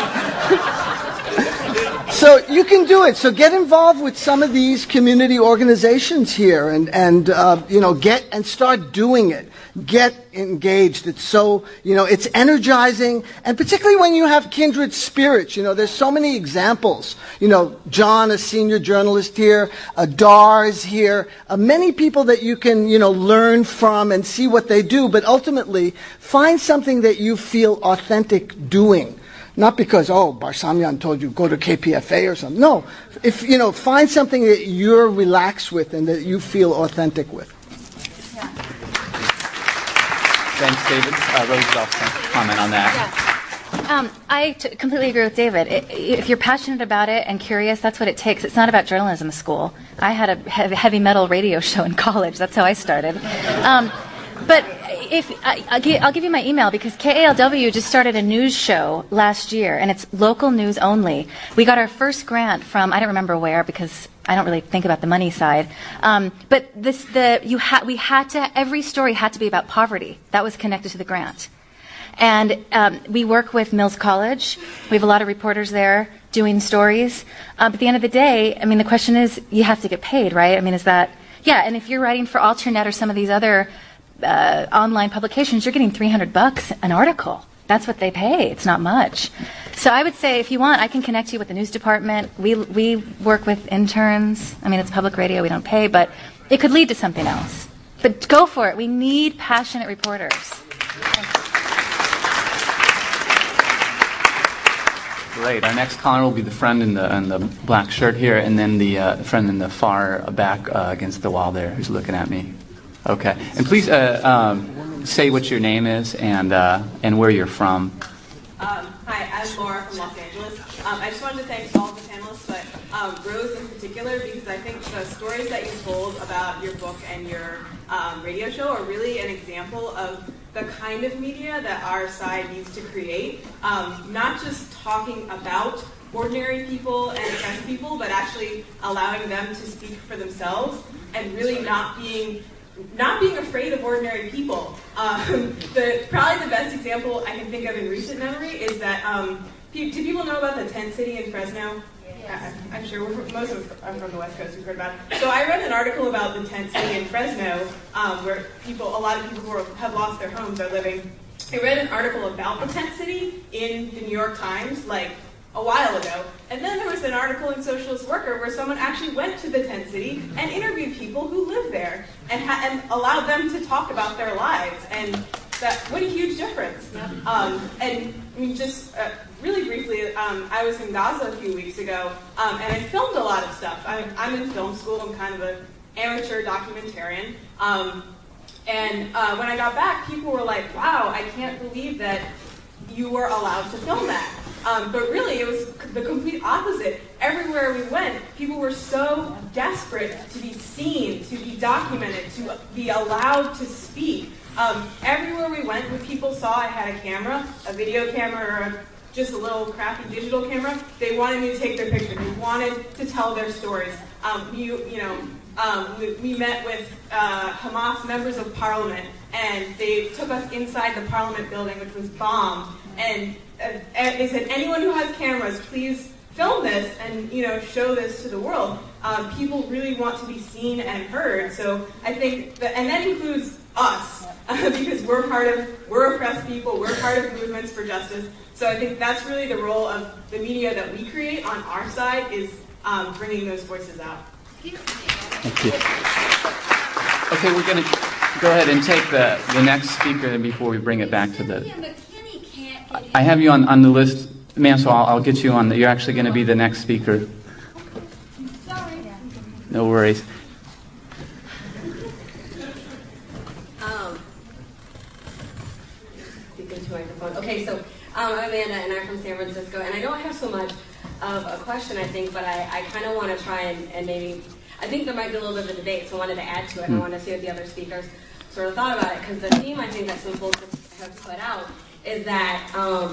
S2: So you can do it. So get involved with some of these community organizations here, and get and start doing it. Get engaged. It's so it's energizing, and particularly when you have kindred spirits. There's so many examples. John, a senior journalist here, Dar is here. Many people that you can learn from and see what they do. But ultimately, find something that you feel authentic doing. Not because, Barsamian told you go to KPFA or something. No, find something that you're relaxed with and that you feel authentic with.
S5: Yeah.
S1: Thanks, David. Rosevelt's going to comment on that.
S5: Yeah. I completely agree with David. If you're passionate about it and curious, that's what it takes. It's not about journalism school. I had a heavy metal radio show in college. That's how I started. But I'll give you my email, because KALW just started a news show last year, and it's local news only. We got our first grant from, I don't remember where, because I don't really think about the money side. But every story had to be about poverty. That was connected to the grant. And we work with Mills College. We have a lot of reporters there doing stories. But at the end of the day, the question is, you have to get paid, right? And if you're writing for Alternet or some of these other online publications, you're getting $300 an article. That's what they pay. It's not much. So I would say, if you want, I can connect you with the news department. We work with interns. It's public radio. We don't pay, but it could lead to something else. But go for it. We need passionate reporters.
S1: Great. Our next caller will be the friend in the black shirt here, and then the friend in the far back against the wall there who's looking at me. Okay. And please say what your name is and where you're from.
S9: Hi, I'm Laura from Los Angeles. I just wanted to thank all of the panelists, but Rose in particular, because I think the stories that you told about your book and your radio show are really an example of the kind of media that our side needs to create. Not just talking about ordinary people and oppressed people, but actually allowing them to speak for themselves and really not being afraid of ordinary people. Probably the best example I can think of in recent memory is that, do people know about the tent city in Fresno? Yeah. I'm sure most of us are from the West Coast who've heard about it. So I read an article about the tent city in Fresno, where a lot of people who have lost their homes are living. I read an article about the tent city in the New York Times, like a while ago, and then there was an article in Socialist Worker where someone actually went to the tent city and interviewed people who live there and allowed them to talk about their lives, and what a huge difference. And I mean, just really briefly, I was in Gaza a few weeks ago, and I filmed a lot of stuff. I'm in film school. I'm kind of an amateur documentarian. And when I got back, people were like, wow, I can't believe that you were allowed to film that. But really, it was the complete opposite. Everywhere we went, people were so desperate to be seen, to be documented, to be allowed to speak. Everywhere we went, when people saw I had a camera, a video camera, or just a little crappy digital camera, they wanted me to take their picture. They wanted to tell their stories. We met with Hamas members of parliament, and they took us inside the parliament building, which was bombed, and they said, anyone who has cameras, please film this and show this to the world. People really want to be seen and heard. So I think and that includes us, because we're oppressed people, we're part of movements for justice. So I think that's really the role of the media that we create on our side, is bringing those voices out.
S1: Thank you. Okay, we're going to go ahead and take the next speaker before we bring it back to the... I have you on the list, ma'am, so I'll get you on. You're actually going to be the next speaker.
S10: Sorry.
S1: No worries.
S10: Speaking to microphone. Okay, so I'm Amanda, and I'm from San Francisco, and I don't have so much of a question, I think, but I kind of want to try and maybe, I think there might be a little bit of a debate, so I wanted to add to it, and I want to see what the other speakers sort of thought about it, because the theme I think that some folks have put out is that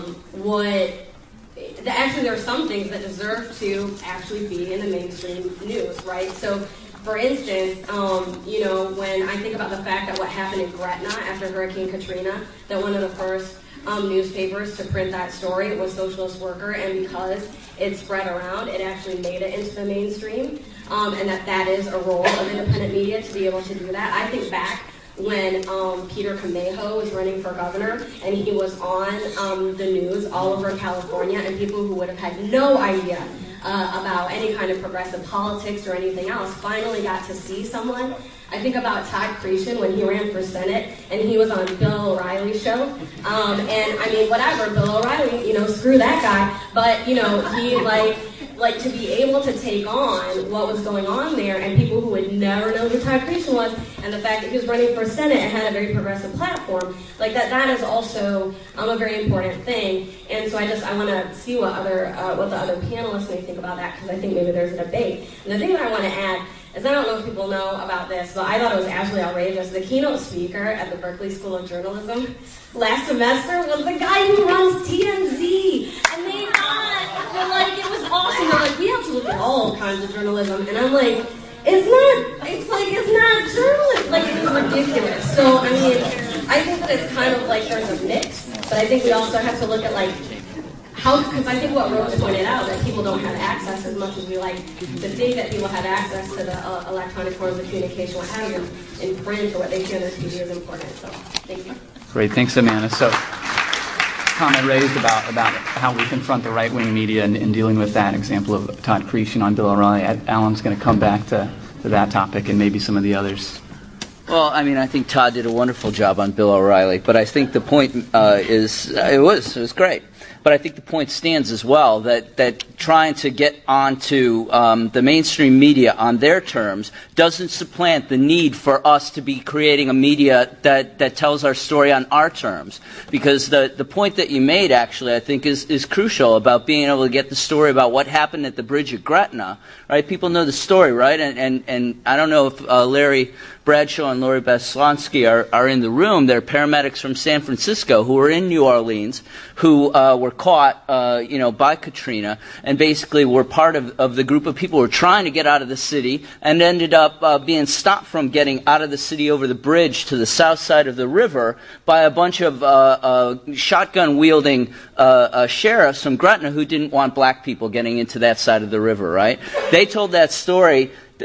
S10: actually there are some things that deserve to actually be in the mainstream news, right? So, for instance, when I think about the fact that what happened in Gretna after Hurricane Katrina, that one of the first newspapers to print that story was Socialist Worker, and because it spread around, it actually made it into the mainstream, and that is a role of independent media to be able to do that. I think back when Peter Camejo was running for governor, and he was on the news all over California, and people who would have had no idea about any kind of progressive politics or anything else finally got to see someone. I think about Todd Cretion when he ran for Senate, and he was on Bill O'Reilly's show. And I mean, whatever, Bill O'Reilly, screw that guy. But, he like to be able to take on what was going on there, and people who would never know who Todd Cretion was, and the fact that he was running for Senate and had a very progressive platform, like that is also a very important thing. And so I want to see what the other panelists may think about that, because I think maybe there's a debate. And the thing that I want to add is, I don't know if people know about this, but I thought it was absolutely outrageous. The keynote speaker at the Berkeley School of Journalism last semester was the guy who runs TMZ. And they thought, it was awesome. They're like, we have to look at all kinds of journalism. And I'm like, it's not journalism. It's ridiculous. So, I mean, I think that it's kind of like there's a mix, but I think we also have to look at because I think what Rose pointed out, that people don't have access as much as we like to think that people have access to the electronic forms of communication, what have you, in print or what they see on their TV is important. So, thank you.
S1: Great, thanks, Amanda. So, comment raised about how we confront the right-wing media and dealing with that example of Todd Cretion on Bill O'Reilly. Alan's going to come back to that topic and maybe some of the others.
S3: Well, I mean, I think Todd did a wonderful job on Bill O'Reilly, but I think the point it was great. But I think the point stands as well that trying to get onto the mainstream media on their terms doesn't supplant the need for us to be creating a media that tells our story on our terms. Because the point that you made, actually, I think is crucial about being able to get the story about what happened at the bridge at Gretna. Right? People know the story, right? And I don't know if Larry Bradshaw and Lori Beslonsky are in the room. They're paramedics from San Francisco who were in New Orleans, who were caught, by Katrina, and basically were part of the group of people who were trying to get out of the city and ended up being stopped from getting out of the city over the bridge to the south side of the river by a bunch of shotgun-wielding sheriffs from Gretna who didn't want black people getting into that side of the river, right? They told that story,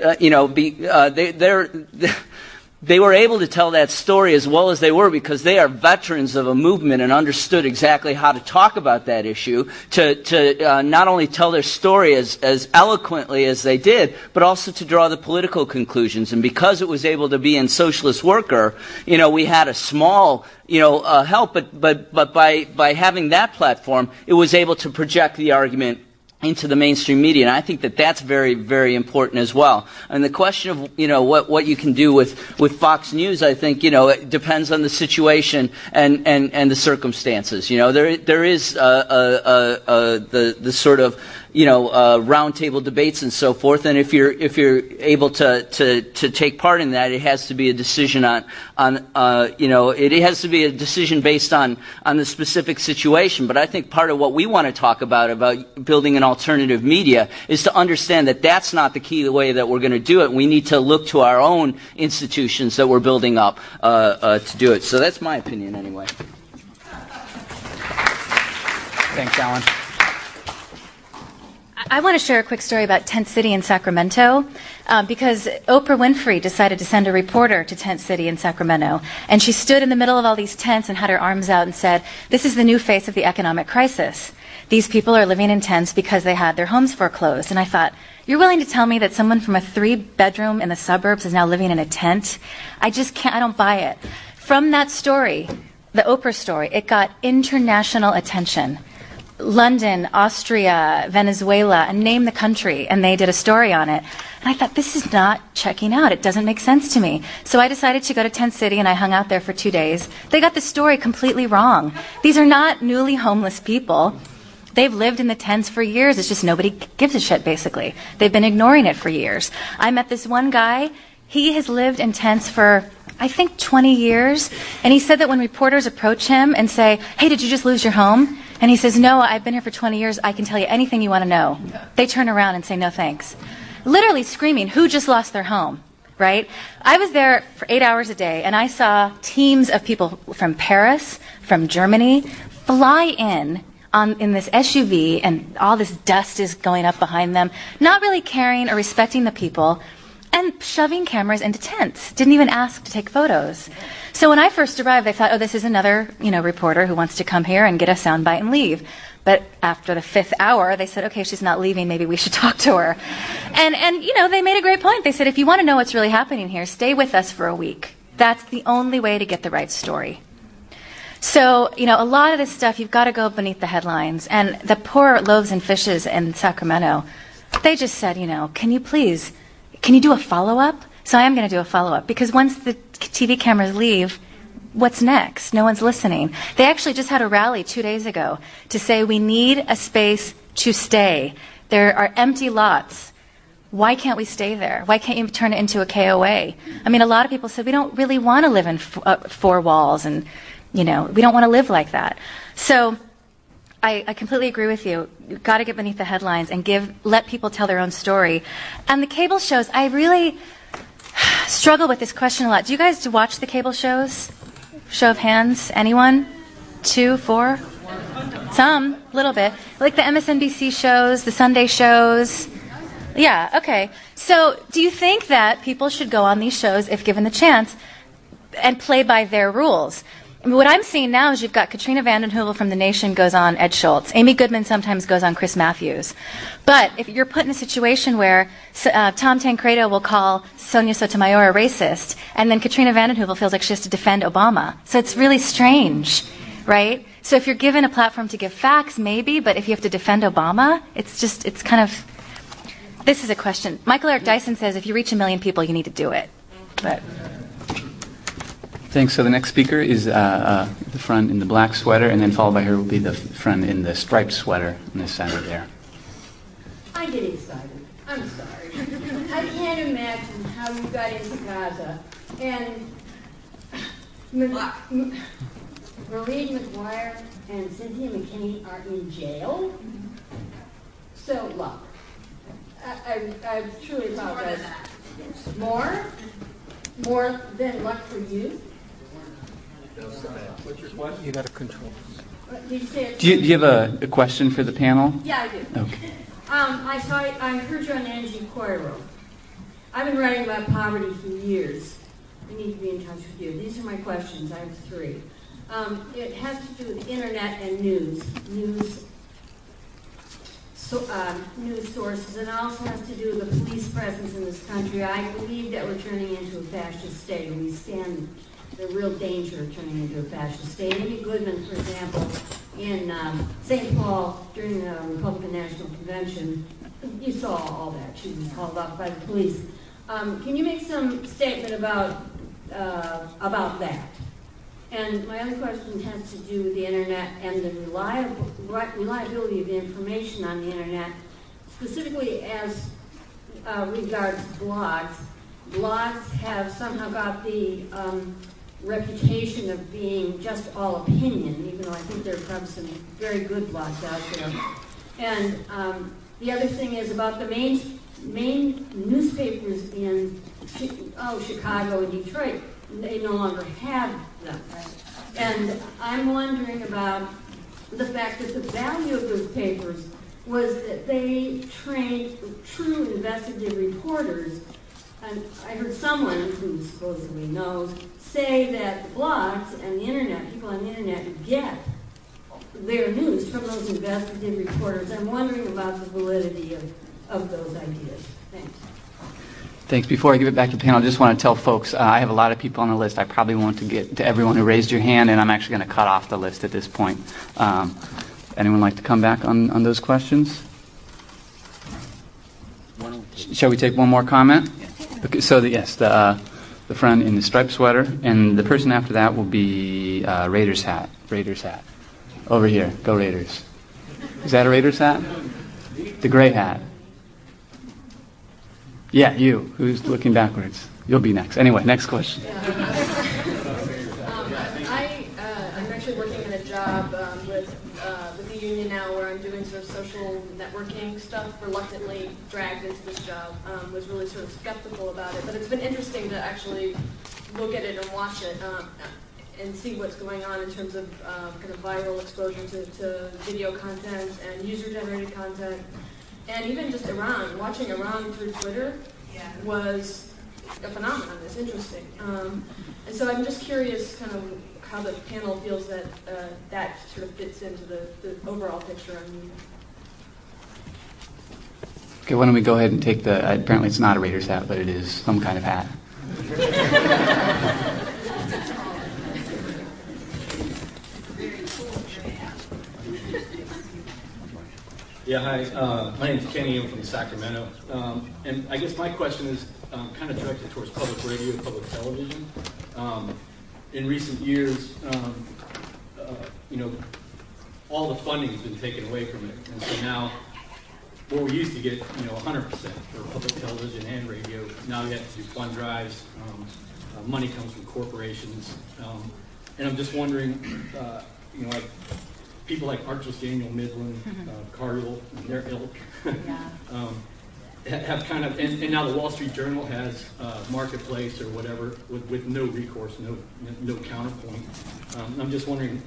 S3: they were able to tell that story as well as they were because they are veterans of a movement and understood exactly how to talk about that issue, to not only tell their story as eloquently as they did, but also to draw the political conclusions. And because it was able to be in Socialist Worker, we had a small help, but by having that platform, it was able to project the argument into the mainstream media, and I think that that's very, very important as well. And the question of what you can do with Fox News, I think it depends on the situation and the circumstances. There is the sort of roundtable debates and so forth, and if you're able to take part in that, it has to be a decision it has to be a decision based on the specific situation. But I think part of what we want to talk about building an alternative media is to understand that that's not the key way that we're going to do it. We need to look to our own institutions that we're building up to do it. So that's my opinion anyway.
S1: Thanks, Alan.
S5: I want to share a quick story about Tent City in Sacramento because Oprah Winfrey decided to send a reporter to Tent City in Sacramento. And she stood in the middle of all these tents and had her arms out and said, "This is the new face of the economic crisis. These people are living in tents because they had their homes foreclosed." And I thought, you're willing to tell me that someone from a 3-bedroom in the suburbs is now living in a tent? I just can't, I don't buy it. From that story, the Oprah story, it got international attention. London, Austria, Venezuela, and name the country, and they did a story on it. And I thought, this is not checking out. It doesn't make sense to me. So I decided to go to Tent City, and I hung out there for 2 days. They got the story completely wrong. These are not newly homeless people. They've lived in the tents for years. It's just nobody gives a shit, basically. They've been ignoring it for years. I met this one guy. He has lived in tents for, I think, 20 years. And he said that when reporters approach him and say, "Hey, did you just lose your home?" And he says, "No, I've been here for 20 years. I can tell you anything you want to know." They turn around and say, "No, thanks." Literally screaming, who just lost their home, right? I was there for 8 hours a day, and I saw teams of people from Paris, from Germany, fly in this SUV, and all this dust is going up behind them, not really caring or respecting the people, and shoving cameras into tents. Didn't even ask to take photos. So when I first arrived, I thought, oh, this is another, reporter who wants to come here and get a soundbite and leave. But after the 5th hour, they said, okay, she's not leaving. Maybe we should talk to her. And they made a great point. They said, if you want to know what's really happening here, stay with us for a week. That's the only way to get the right story. So, a lot of this stuff, you've got to go beneath the headlines. And the poor loaves and fishes in Sacramento, they just said, can you do a follow-up? So I am going to do a follow-up, because once the TV cameras leave, what's next? No one's listening. They actually just had a rally 2 days ago to say we need a space to stay. There are empty lots. Why can't we stay there? Why can't you turn it into a KOA? I mean, a lot of people said we don't really want to live in 4 walls, and, we don't want to live like that. So I completely agree with you. You've got to get beneath the headlines and let people tell their own story. And the cable shows, I really struggle with this question a lot. Do you guys watch the cable shows? Show of hands. Anyone? 2, 4? Some, a little bit. Like the MSNBC shows, the Sunday shows. Yeah, okay. So do you think that people should go on these shows, if given the chance, and play by their rules? I mean, what I'm seeing now is you've got Katrina vanden Heuvel from The Nation goes on Ed Schultz. Amy Goodman sometimes goes on Chris Matthews. But if you're put in a situation where Tom Tancredo will call Sonia Sotomayor a racist, and then Katrina vanden Heuvel feels like she has to defend Obama. So it's really strange, right? So if you're given a platform to give facts, maybe, but if you have to defend Obama, it's kind of, this is a question. Michael Eric Dyson says if you reach 1 million people, you need to do it. But
S1: thanks. So the next speaker is the friend in the black sweater, and then followed by her will be the friend in the striped sweater in the center there.
S11: I get excited. I'm sorry. I can't imagine how you got into Gaza. And Maureen McGuire and Cynthia McKinney are in jail. So, look, I truly apologize. More than luck for you?
S2: You got to control.
S11: Did you say
S1: Do you have a question for the panel?
S11: Yeah, I do.
S1: Okay.
S11: I heard you on Angie Coiro. I've been writing about poverty for years. I need to be in touch with you. These are my questions. I have 3. It has to do with internet and news sources, and also has to do with the police presence in this country. I believe that we're turning into a fascist state, and we stand the real danger of turning into a fascist state. Amy Goodman, for example, in St. Paul during the Republican National Convention, you saw all that. She was called up by the police. Can you make some statement about that? And my other question has to do with the internet and the reliability of the information on the internet, specifically as regards blogs. Blogs have somehow got the reputation of being just all opinion, even though I think there are probably some very good blogs out there. And the other thing is about the main newspapers in Chicago and Detroit. They no longer have them. And I'm wondering about the fact that the value of those papers was that they trained true investigative reporters. And I heard someone who supposedly knows say that the blogs and the internet, people on the internet, get their news from those investigative reporters. I'm wondering about the validity of those ideas. Thanks.
S1: Thanks. Before I give it back to the panel, I just want to tell folks, I have a lot of people on the list. I probably want to get to everyone who raised your hand, and I'm actually going to cut off the list at this point. Anyone like to come back on those questions? Shall we take one more comment? Okay, so, the friend in the striped sweater, and the person after that will be Raiders hat. Raiders hat. Over here. Go Raiders. Is that a Raiders hat? The gray hat. Yeah, you. Who's looking backwards? You'll be next. Anyway, next question.
S12: I'm actually working in a job with the union now where I'm doing sort of social networking stuff, reluctantly dragged into this job. Was really sort of skeptical about it. But it's been interesting to actually look at it and watch it and see what's going on in terms of kind of viral exposure to video content and user-generated content. And even just Iran, watching Iran through Twitter was a phenomenon. It's interesting. And so I'm just curious kind of how the panel feels that that sort of fits into the overall picture.
S1: Okay, why don't we go ahead and take apparently it's not a Raiders hat, but it is some kind of hat.
S13: Yeah, hi. My name's Kenny. I'm from Sacramento. And I guess my question is kind of directed towards public radio, public television. In recent years, all the funding has been taken away from it. And so now, where we used to get, 100% for public television and radio, now we have to do fund drives. Money comes from corporations. And I'm just wondering, like, people like Archers Daniel Midland, Cargill, and their ilk have kind of, and now the Wall Street Journal has Marketplace or whatever with no recourse, no counterpoint. I'm just wondering,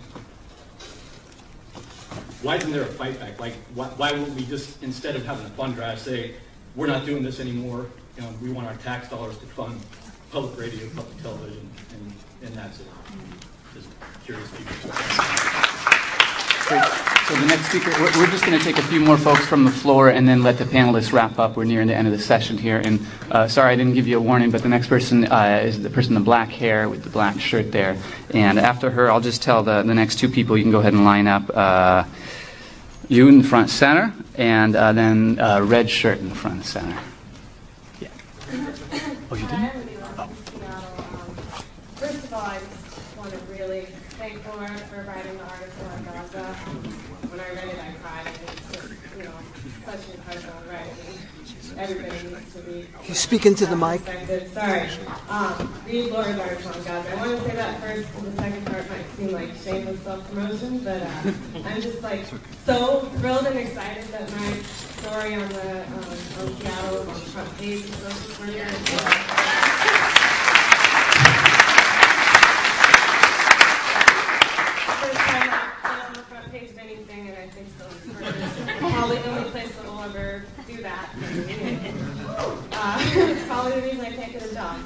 S13: why isn't there a fight back? Like, why won't we just, instead of having a fund drive, say, we're not doing this anymore, we want our tax dollars to fund public radio, public television, and that's it. Just curious people.
S1: So the next speaker, we're just going to take a few more folks from the floor and then let the panelists wrap up. We're nearing the end of the session here. And sorry I didn't give you a warning, but the next person is the person in the black hair with the black shirt there. And after her, I'll just tell the next two people, you can go ahead and line up. You in the front center, and then red shirt in the front center. Yeah. Oh, you did?
S12: First of all, I want to really thank Laura for writing the article on Gaza. When I read it, I cried. I think it's just, such incredible writing. Everybody needs to read.
S2: You speak into the mic.
S12: Sorry. Read Laura's article on Gaza. I want to say that first, because the second part might seem like shameless self-promotion, but I'm just so thrilled and excited that my story on the on Seattle is on the front page of Social Worker. Page of anything, and I think so. It's probably the only place that will ever do that. It's probably the reason I can't get a job.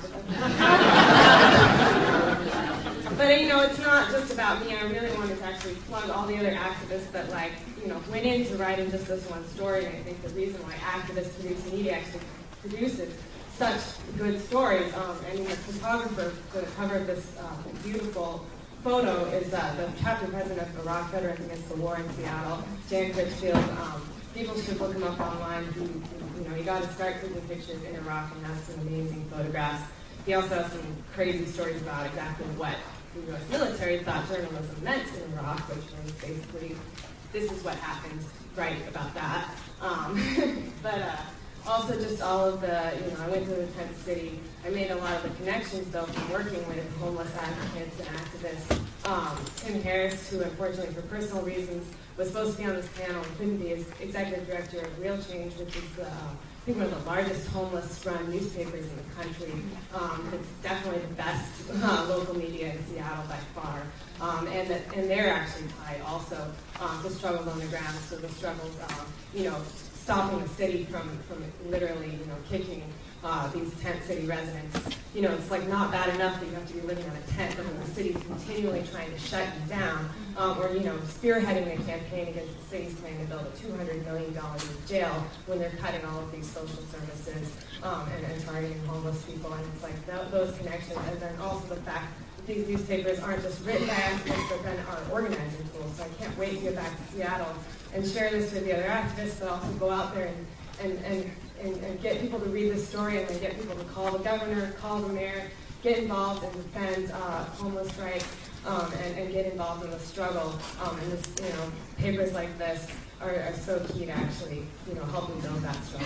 S12: But it's not just about me. I really wanted to actually plug all the other activists that went into writing just this one story. And I think the reason why activists produce media actually produces such good stories. The photographer for the cover of this beautiful photo is the chapter president of Iraq Veterans Against the War in Seattle, Jan Critchfield. People should look him up online. He got his start taking pictures in Iraq and has some amazing photographs. He also has some crazy stories about exactly what the U.S. military thought journalism meant in Iraq, which was basically, this is what happened, right about that. But also just all of the, I went to the tent city. I made a lot of the connections, though, from working with homeless advocates and activists. Tim Harris, who unfortunately for personal reasons was supposed to be on this panel and couldn't be, is executive director of Real Change, which is I think one of the largest homeless-run newspapers in the country. It's definitely the best local media in Seattle by far. And they're actually tied also to struggles on the ground. So the struggles, stopping the city from literally, kicking these tent city residents. It's not bad enough that you have to be living on a tent, but when the city's continually trying to shut you down, or spearheading a campaign against the city's planning to build a $200 million jail when they're cutting all of these social services and targeting homeless people. And it's those connections, and then also the fact that these newspapers aren't just written by activists, but then are organizing tools. So I can't wait to get back to Seattle and share this with the other activists, but also go out there and get people to read this story, and then get people to call the governor, call the mayor, get involved and defend homeless rights, and get involved in the struggle. And this, papers like this are so key to actually, helping build that struggle.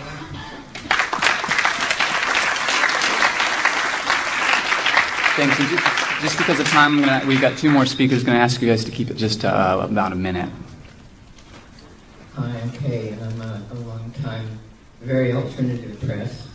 S1: Thanks. And just because of time, we've got two more speakers. Going to ask you guys to keep it just about a minute.
S14: Hi, I'm Kay, and I'm a long-time, very alternative press.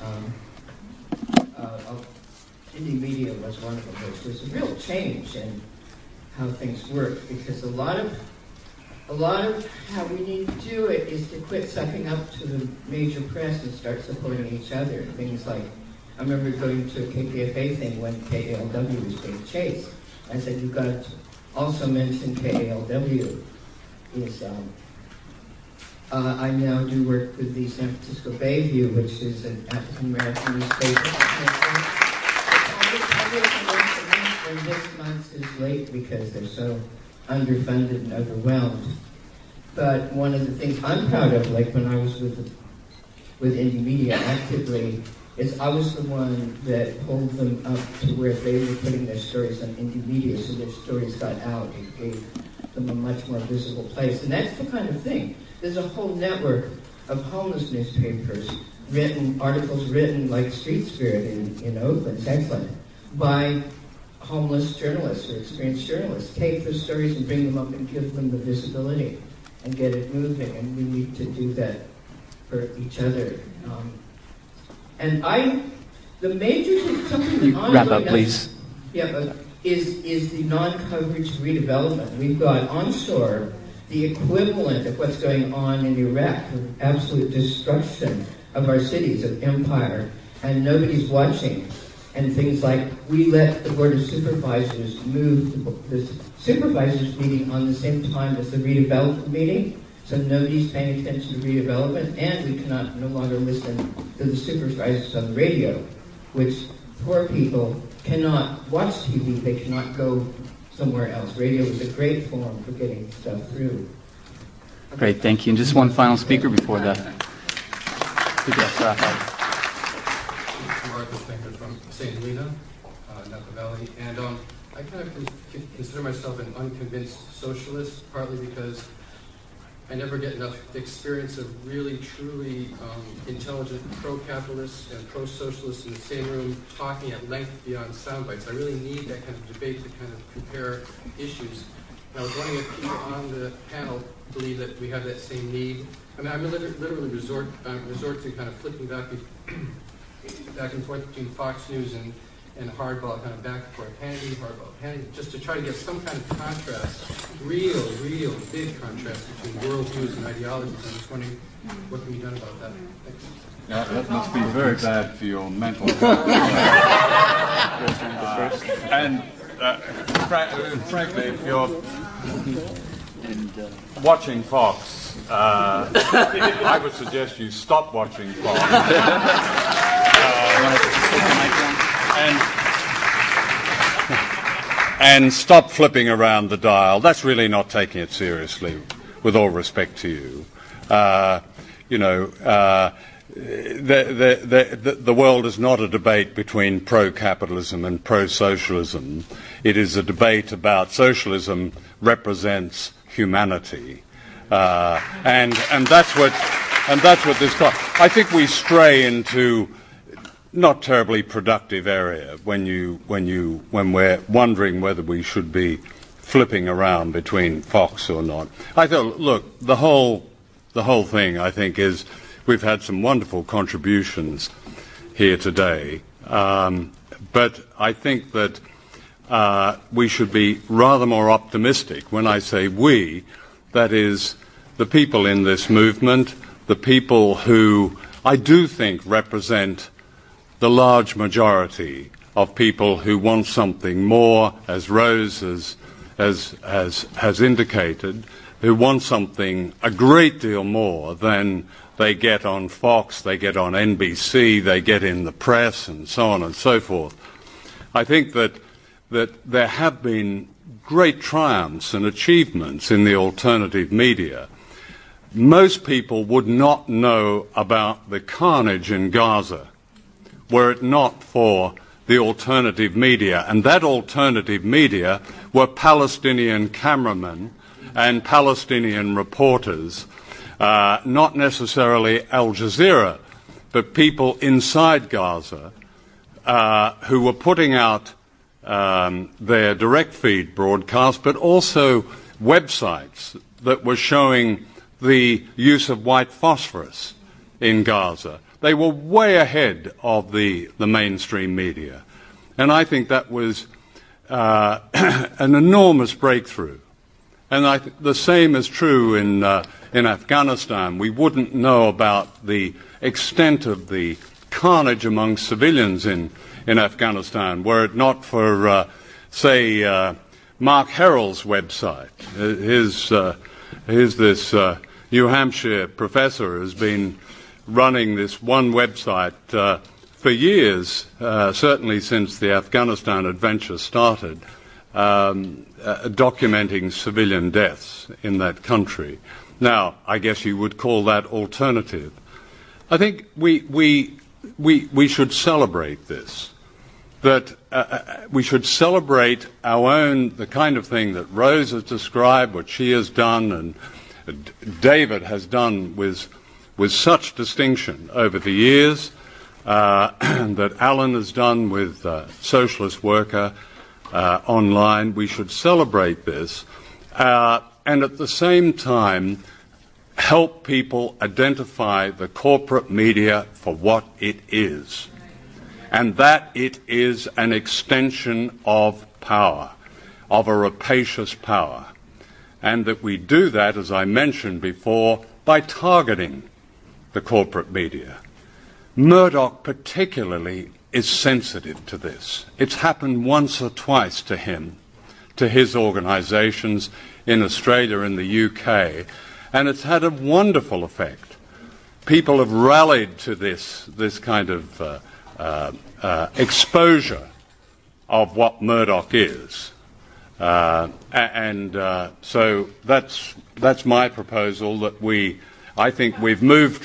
S14: Indie media was one of them, which was a real change in how things work, because a lot of how we need to do it is to quit sucking up to the major press and start supporting each other. Things like, I remember going to a KPFA thing when KALW was being chased. I said, you've got to also mention KALW is, I now do work with the San Francisco Bayview, which is an African-American newspaper. And this month is late because they're so underfunded and overwhelmed. But one of the things I'm proud of, like when I was with Indie Media actively, is I was the one that pulled them up to where they were putting their stories on Indie Media, so their stories got out and gave them a much more visible place. And that's the kind of thing. There's a whole network of homeless newspapers, articles written like Street Spirit in Oakland, it's excellent, by homeless journalists or experienced journalists. Take those stories and bring them up and give them the visibility and get it moving. And we need to do that for each other. The major thing, something that
S1: wrap up, please.
S14: Yeah, is the non-coverage redevelopment. We've got onshore the equivalent of what's going on in Iraq, of absolute destruction of our cities, of empire, and nobody's watching. And things like, we let the Board of Supervisors move the supervisors meeting on the same time as the redevelopment meeting, so nobody's paying attention to redevelopment, and we cannot no longer listen to the supervisors on the radio, which poor people cannot watch TV, they cannot go somewhere else. Radio is a great forum for getting stuff through.
S1: Great, thank you. And just one final speaker before the wrap up.
S15: Martha Finger from St. Helena, Napa Valley. And I kind of consider myself an unconvinced socialist, partly because I never get enough experience of really, truly intelligent pro-capitalists and pro-socialists in the same room talking at length beyond sound bites. I really need that kind of debate to kind of compare issues. And I was wondering if people on the panel believe that we have that same need. I mean, I literally resort to kind of flipping back and forth between Fox News and Hardball, kind of back and forth, Hannity, Hardball, Hannity, just to try to get some kind of contrast, real big contrast between worldviews and ideologies. I'm just wondering what can be done about that. Thanks.
S4: Yeah, that must be very bad for your mental health. And frankly, if you're watching Fox, I would suggest you stop watching Fox. And stop flipping around the dial. That's really not taking it seriously, with all respect to you. The world is not a debate between pro-capitalism and pro-socialism. It is a debate about socialism represents humanity, and that's what this. I think we stray into not terribly productive area when we're wondering whether we should be flipping around between Fox or not. I thought, look, the whole thing, I think, is we've had some wonderful contributions here today, but I think that we should be rather more optimistic. When I say we, that is the people in this movement, the people who I do think represent the large majority of people who want something more, as Rose has indicated, who want something a great deal more than they get on Fox, they get on NBC, they get in the press, and so on and so forth. I think that there have been great triumphs and achievements in the alternative media. Most people would not know about the carnage in Gaza were it not for the alternative media. And that alternative media were Palestinian cameramen and Palestinian reporters, not necessarily Al Jazeera, but people inside Gaza who were putting out their direct feed broadcast, but also websites that were showing the use of white phosphorus in Gaza. They were way ahead of the mainstream media. And I think that was an enormous breakthrough. And the same is true in Afghanistan. We wouldn't know about the extent of the carnage among civilians in Afghanistan were it not for, Mark Herrell's website. Here's this New Hampshire professor who's been running this one website for years, certainly since the Afghanistan adventure started, documenting civilian deaths in that country. Now, I guess you would call that alternative. I think we should celebrate this, that we should celebrate our own, the kind of thing that Rose has described, what she has done, and David has done with such distinction over the years, that Alan has done with Socialist Worker online. We should celebrate this and at the same time help people identify the corporate media for what it is, and that it is an extension of power, of a rapacious power, and that we do that, as I mentioned before, by targeting the corporate media. Murdoch particularly is sensitive to this. It's happened once or twice to him, to his organisations in Australia and the UK, and it's had a wonderful effect. People have rallied to this kind of exposure of what Murdoch is. So that's my proposal, that I think we've moved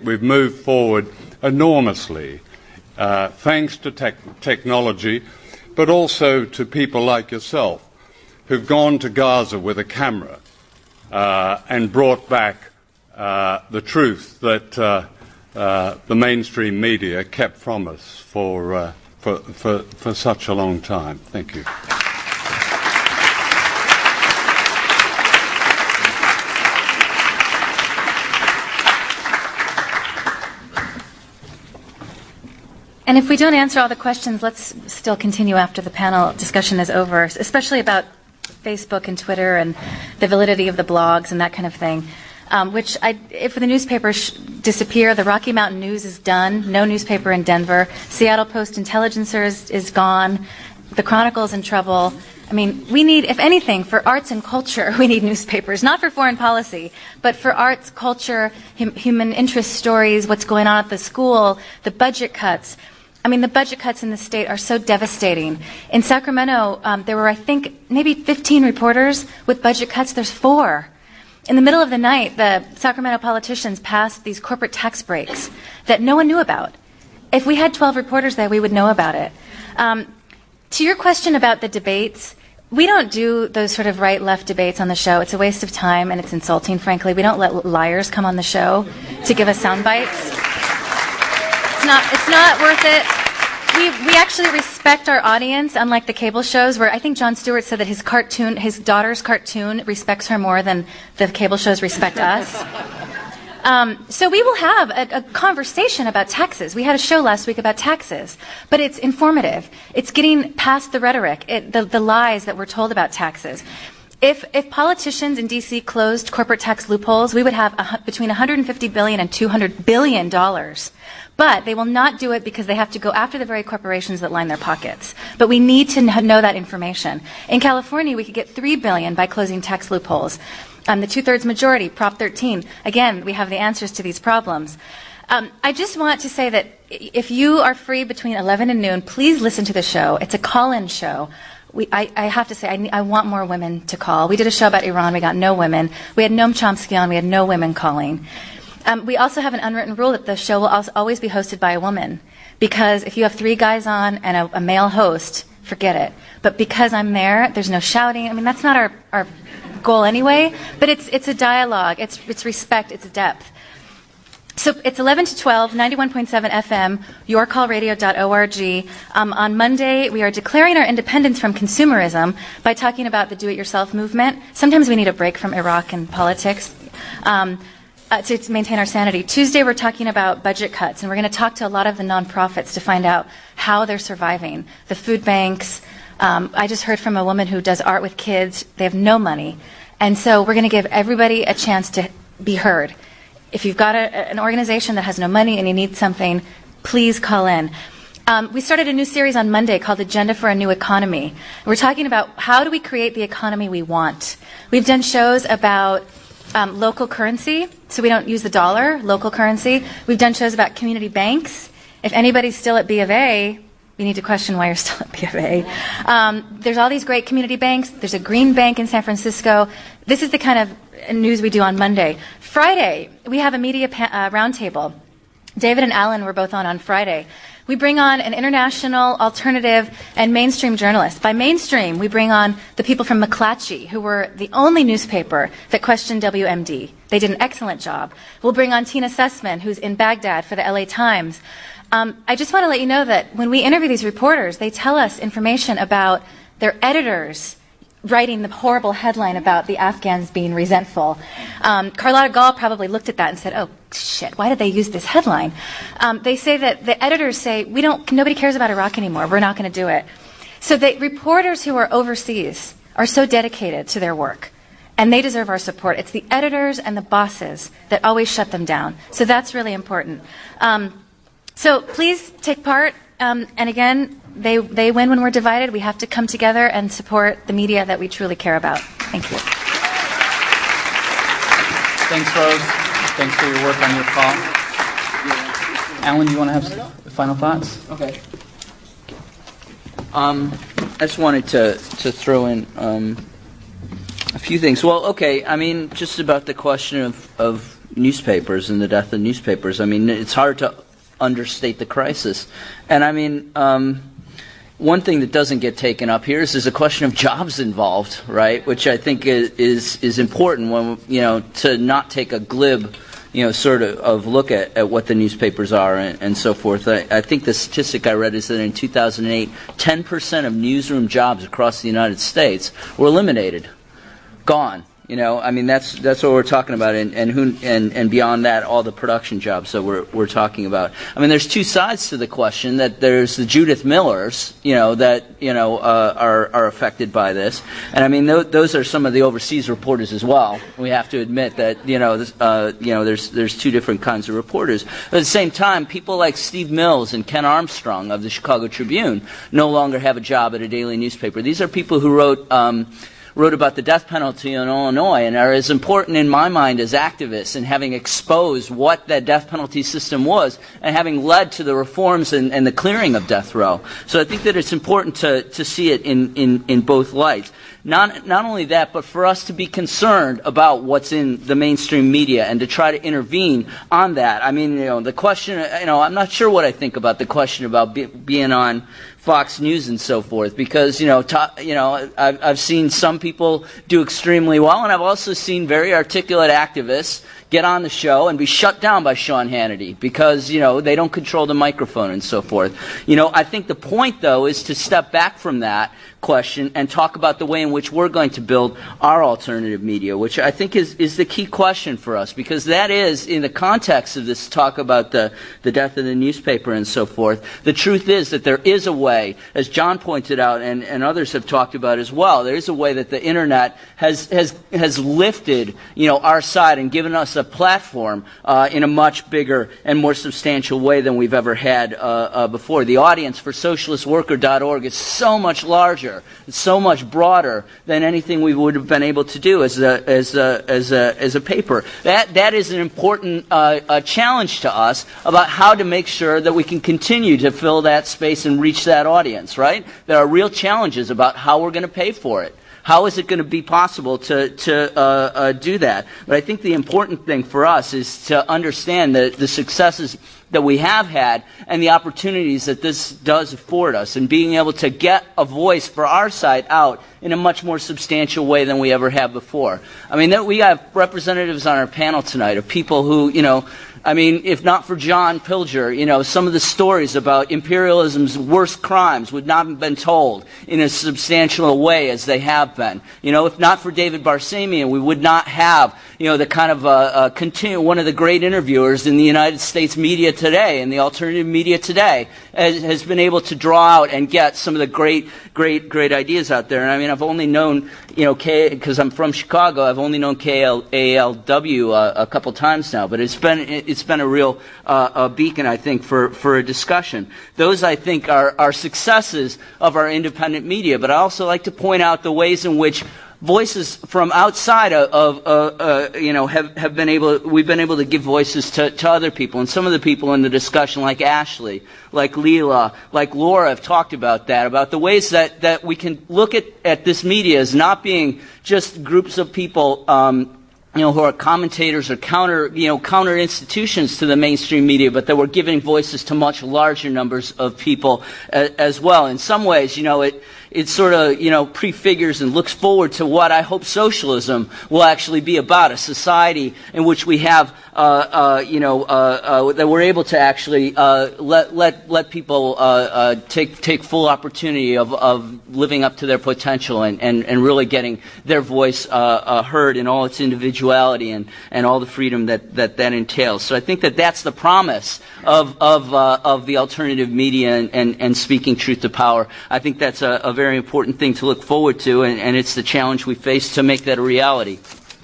S4: forward enormously, thanks to technology, but also to people like yourself who've gone to Gaza with a camera and brought back the truth that the mainstream media kept from us for such a long time. Thank you.
S5: And if we don't answer all the questions, let's still continue after the panel discussion is over, especially about Facebook and Twitter and the validity of the blogs and that kind of thing. If the newspapers disappear, the Rocky Mountain News is done. No newspaper in Denver. Seattle Post Intelligencer is gone. The Chronicle's in trouble. I mean, we need, if anything, for arts and culture, we need newspapers. Not for foreign policy, but for arts, culture, human interest stories, what's going on at the school, the budget cuts. I mean, the budget cuts in the state are so devastating. In Sacramento, there were, I think, maybe 15 reporters with budget cuts. There's 4. In the middle of the night, the Sacramento politicians passed these corporate tax breaks that no one knew about. If we had 12 reporters there, we would know about it. To your question about the debates, we don't do those sort of right-left debates on the show. It's a waste of time, and it's insulting, frankly. We don't let liars come on the show to give us sound bites. It's not worth it. We actually respect our audience, unlike the cable shows, where I think Jon Stewart said that his daughter's cartoon respects her more than the cable shows respect us. So we will have a conversation about taxes. We had a show last week about taxes, but it's informative. It's getting past the rhetoric, the lies that we're told about taxes. If politicians in D.C. closed corporate tax loopholes, we would have between $150 billion and $200 billion. But they will not do it because they have to go after the very corporations that line their pockets. But we need to know that information. In California, we could get $3 billion by closing tax loopholes. The 2/3 majority, Prop 13. Again, we have the answers to these problems. I just want to say that if you are free between 11 and noon, please listen to the show. It's a call-in show. I have to say, I want more women to call. We did a show about Iran. We got no women. We had Noam Chomsky on. We had no women calling. We also have an unwritten rule that the show will always be hosted by a woman. Because if you have 3 guys on and a male host, forget it. But because I'm there, there's no shouting. I mean, that's not our goal anyway. But it's a dialogue. It's respect. It's depth. So it's 11 to 12, 91.7 FM, yourcallradio.org. On Monday, we are declaring our independence from consumerism by talking about the do-it-yourself movement. Sometimes we need a break from Iraq and politics to maintain our sanity. Tuesday, we're talking about budget cuts, and we're going to talk to a lot of the nonprofits to find out how they're surviving. The food banks. I just heard from a woman who does art with kids. They have no money. And so we're going to give everybody a chance to be heard. If you've got an organization that has no money and you need something, please call in. We started a new series on Monday called Agenda for a New Economy. We're talking about how do we create the economy we want. We've done shows about local currency, so we don't use the dollar, local currency. We've done shows about community banks. If anybody's still at B of A, we need to question why you're still at B of A. There's all these great community banks. There's a green bank in San Francisco. This is the kind of news we do on Monday. Friday, we have a media roundtable. David and Alan were both on Friday. We bring on an international, alternative, and mainstream journalist. By mainstream, we bring on the people from McClatchy, who were the only newspaper that questioned WMD. They did an excellent job. We'll bring on Tina Sussman, who's in Baghdad for the LA Times. I just want to let you know that when we interview these reporters, they tell us information about their editors writing the horrible headline about the Afghans being resentful. Carlotta Gall probably looked at that and said, oh, shit, why did they use this headline? They say that the editors say, nobody cares about Iraq anymore. We're not going to do it. So the reporters who are overseas are so dedicated to their work, and they deserve our support. It's the editors and the bosses that always shut them down. So that's really important. So please take part. And again, they win when we're divided. We have to come together and support the media that we truly care about. Thank you.
S1: Thanks, Rose. Thanks for your work on your call. Alan, do you want to have some final thoughts?
S3: Okay. I just wanted to throw in a few things. Well, okay, I mean, just about the question of newspapers and the death of newspapers. I mean, it's hard to understate the crisis. And I mean, one thing that doesn't get taken up here is there's a question of jobs involved, right? Which I think is important when, to not take a glib, sort of look at what the newspapers are and so forth. I think the statistic I read is that in 2008, 10% of newsroom jobs across the United States were eliminated, gone. That's what we're talking about, and beyond that, all the production jobs that we're talking about. There's two sides to the question. That there's the Judith Millers, that are affected by this, and those are some of the overseas reporters as well. We have to admit that there's two different kinds of reporters. But at the same time, people like Steve Mills and Ken Armstrong of the Chicago Tribune no longer have a job at a daily newspaper. These are people who wrote about the death penalty in Illinois and are as important in my mind as activists in having exposed what that death penalty system was and having led to the reforms and the clearing of death row. So I think that it's important to see it in both lights. Not only that, but for us to be concerned about what's in the mainstream media and to try to intervene on that. The question, I'm not sure what I think about the question about being on Fox News and so forth, because I've seen some people do extremely well, and I've also seen very articulate activists get on the show and be shut down by Sean Hannity because they don't control the microphone and so forth. I think the point though is to step back from that question and talk about the way in which we're going to build our alternative media, which I think is the key question for us, because that is, in the context of this talk about the death of the newspaper and so forth, the truth is that there is a way, as John pointed out and others have talked about as well, there is a way that the internet has lifted our side and given us a platform in a much bigger and more substantial way than we've ever had before. The audience for socialistworker.org is so much larger, it's so much broader than anything we would have been able to do as a paper. That is an important challenge to us about how to make sure that we can continue to fill that space and reach that audience, right? There are real challenges about how we're going to pay for it. How is it going to be possible to do that? But I think the important thing for us is to understand the successes that we have had and the opportunities that this does afford us, and being able to get a voice for our side out in a much more substantial way than we ever have before. We have representatives on our panel tonight of people who, if not for John Pilger, some of the stories about imperialism's worst crimes would not have been told in a substantial way as they have been. If not for David Barsamian, we would not have, the kind of one of the great interviewers in the United States media today and the alternative media today has been able to draw out and get some of the great ideas out there. And I've only known, because I'm from Chicago, I've only known KALW a couple times now, but it's been a real beacon, I think, for a discussion. Those, I think, are successes of our independent media. But I also like to point out the ways in which voices from outside we've been able to give voices to other people. And some of the people in the discussion, like Ashley, like Leela, like Laura, have talked about that, about the ways that we can look at this media as not being just groups of people who are commentators or counter institutions to the mainstream media, but that we're giving voices to much larger numbers of people as well. In some ways, it sort of, prefigures and looks forward to what I hope socialism will actually be about, a society in which we have, that we're able to actually let people take full opportunity of living up to their potential and really getting their voice heard in all its individuality and all the freedom that entails. So I think that's the promise of the alternative media and speaking truth to power. I think that's a very important thing to look forward to, and it's the challenge we face to make that a reality.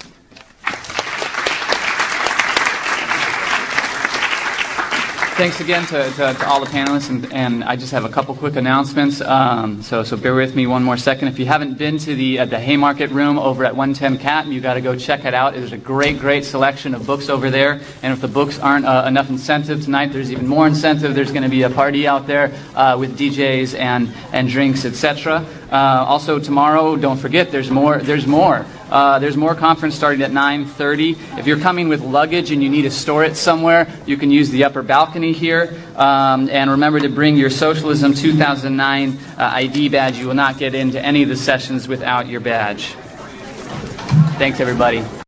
S1: Thanks again to all the panelists, and I just have a couple quick announcements. So bear with me one more second. If you haven't been to the Haymarket Room over at 110 Catton, you got to go check it out. There's a great selection of books over there, and if the books aren't enough incentive tonight, there's even more incentive. There's going to be a party out there with DJs and drinks, etc. Also tomorrow, don't forget, there's more. There's more conference starting at 9:30. If you're coming with luggage and you need to store it somewhere, you can use the upper balcony here. And remember to bring your Socialism 2009 ID badge. You will not get into any of the sessions without your badge. Thanks, everybody.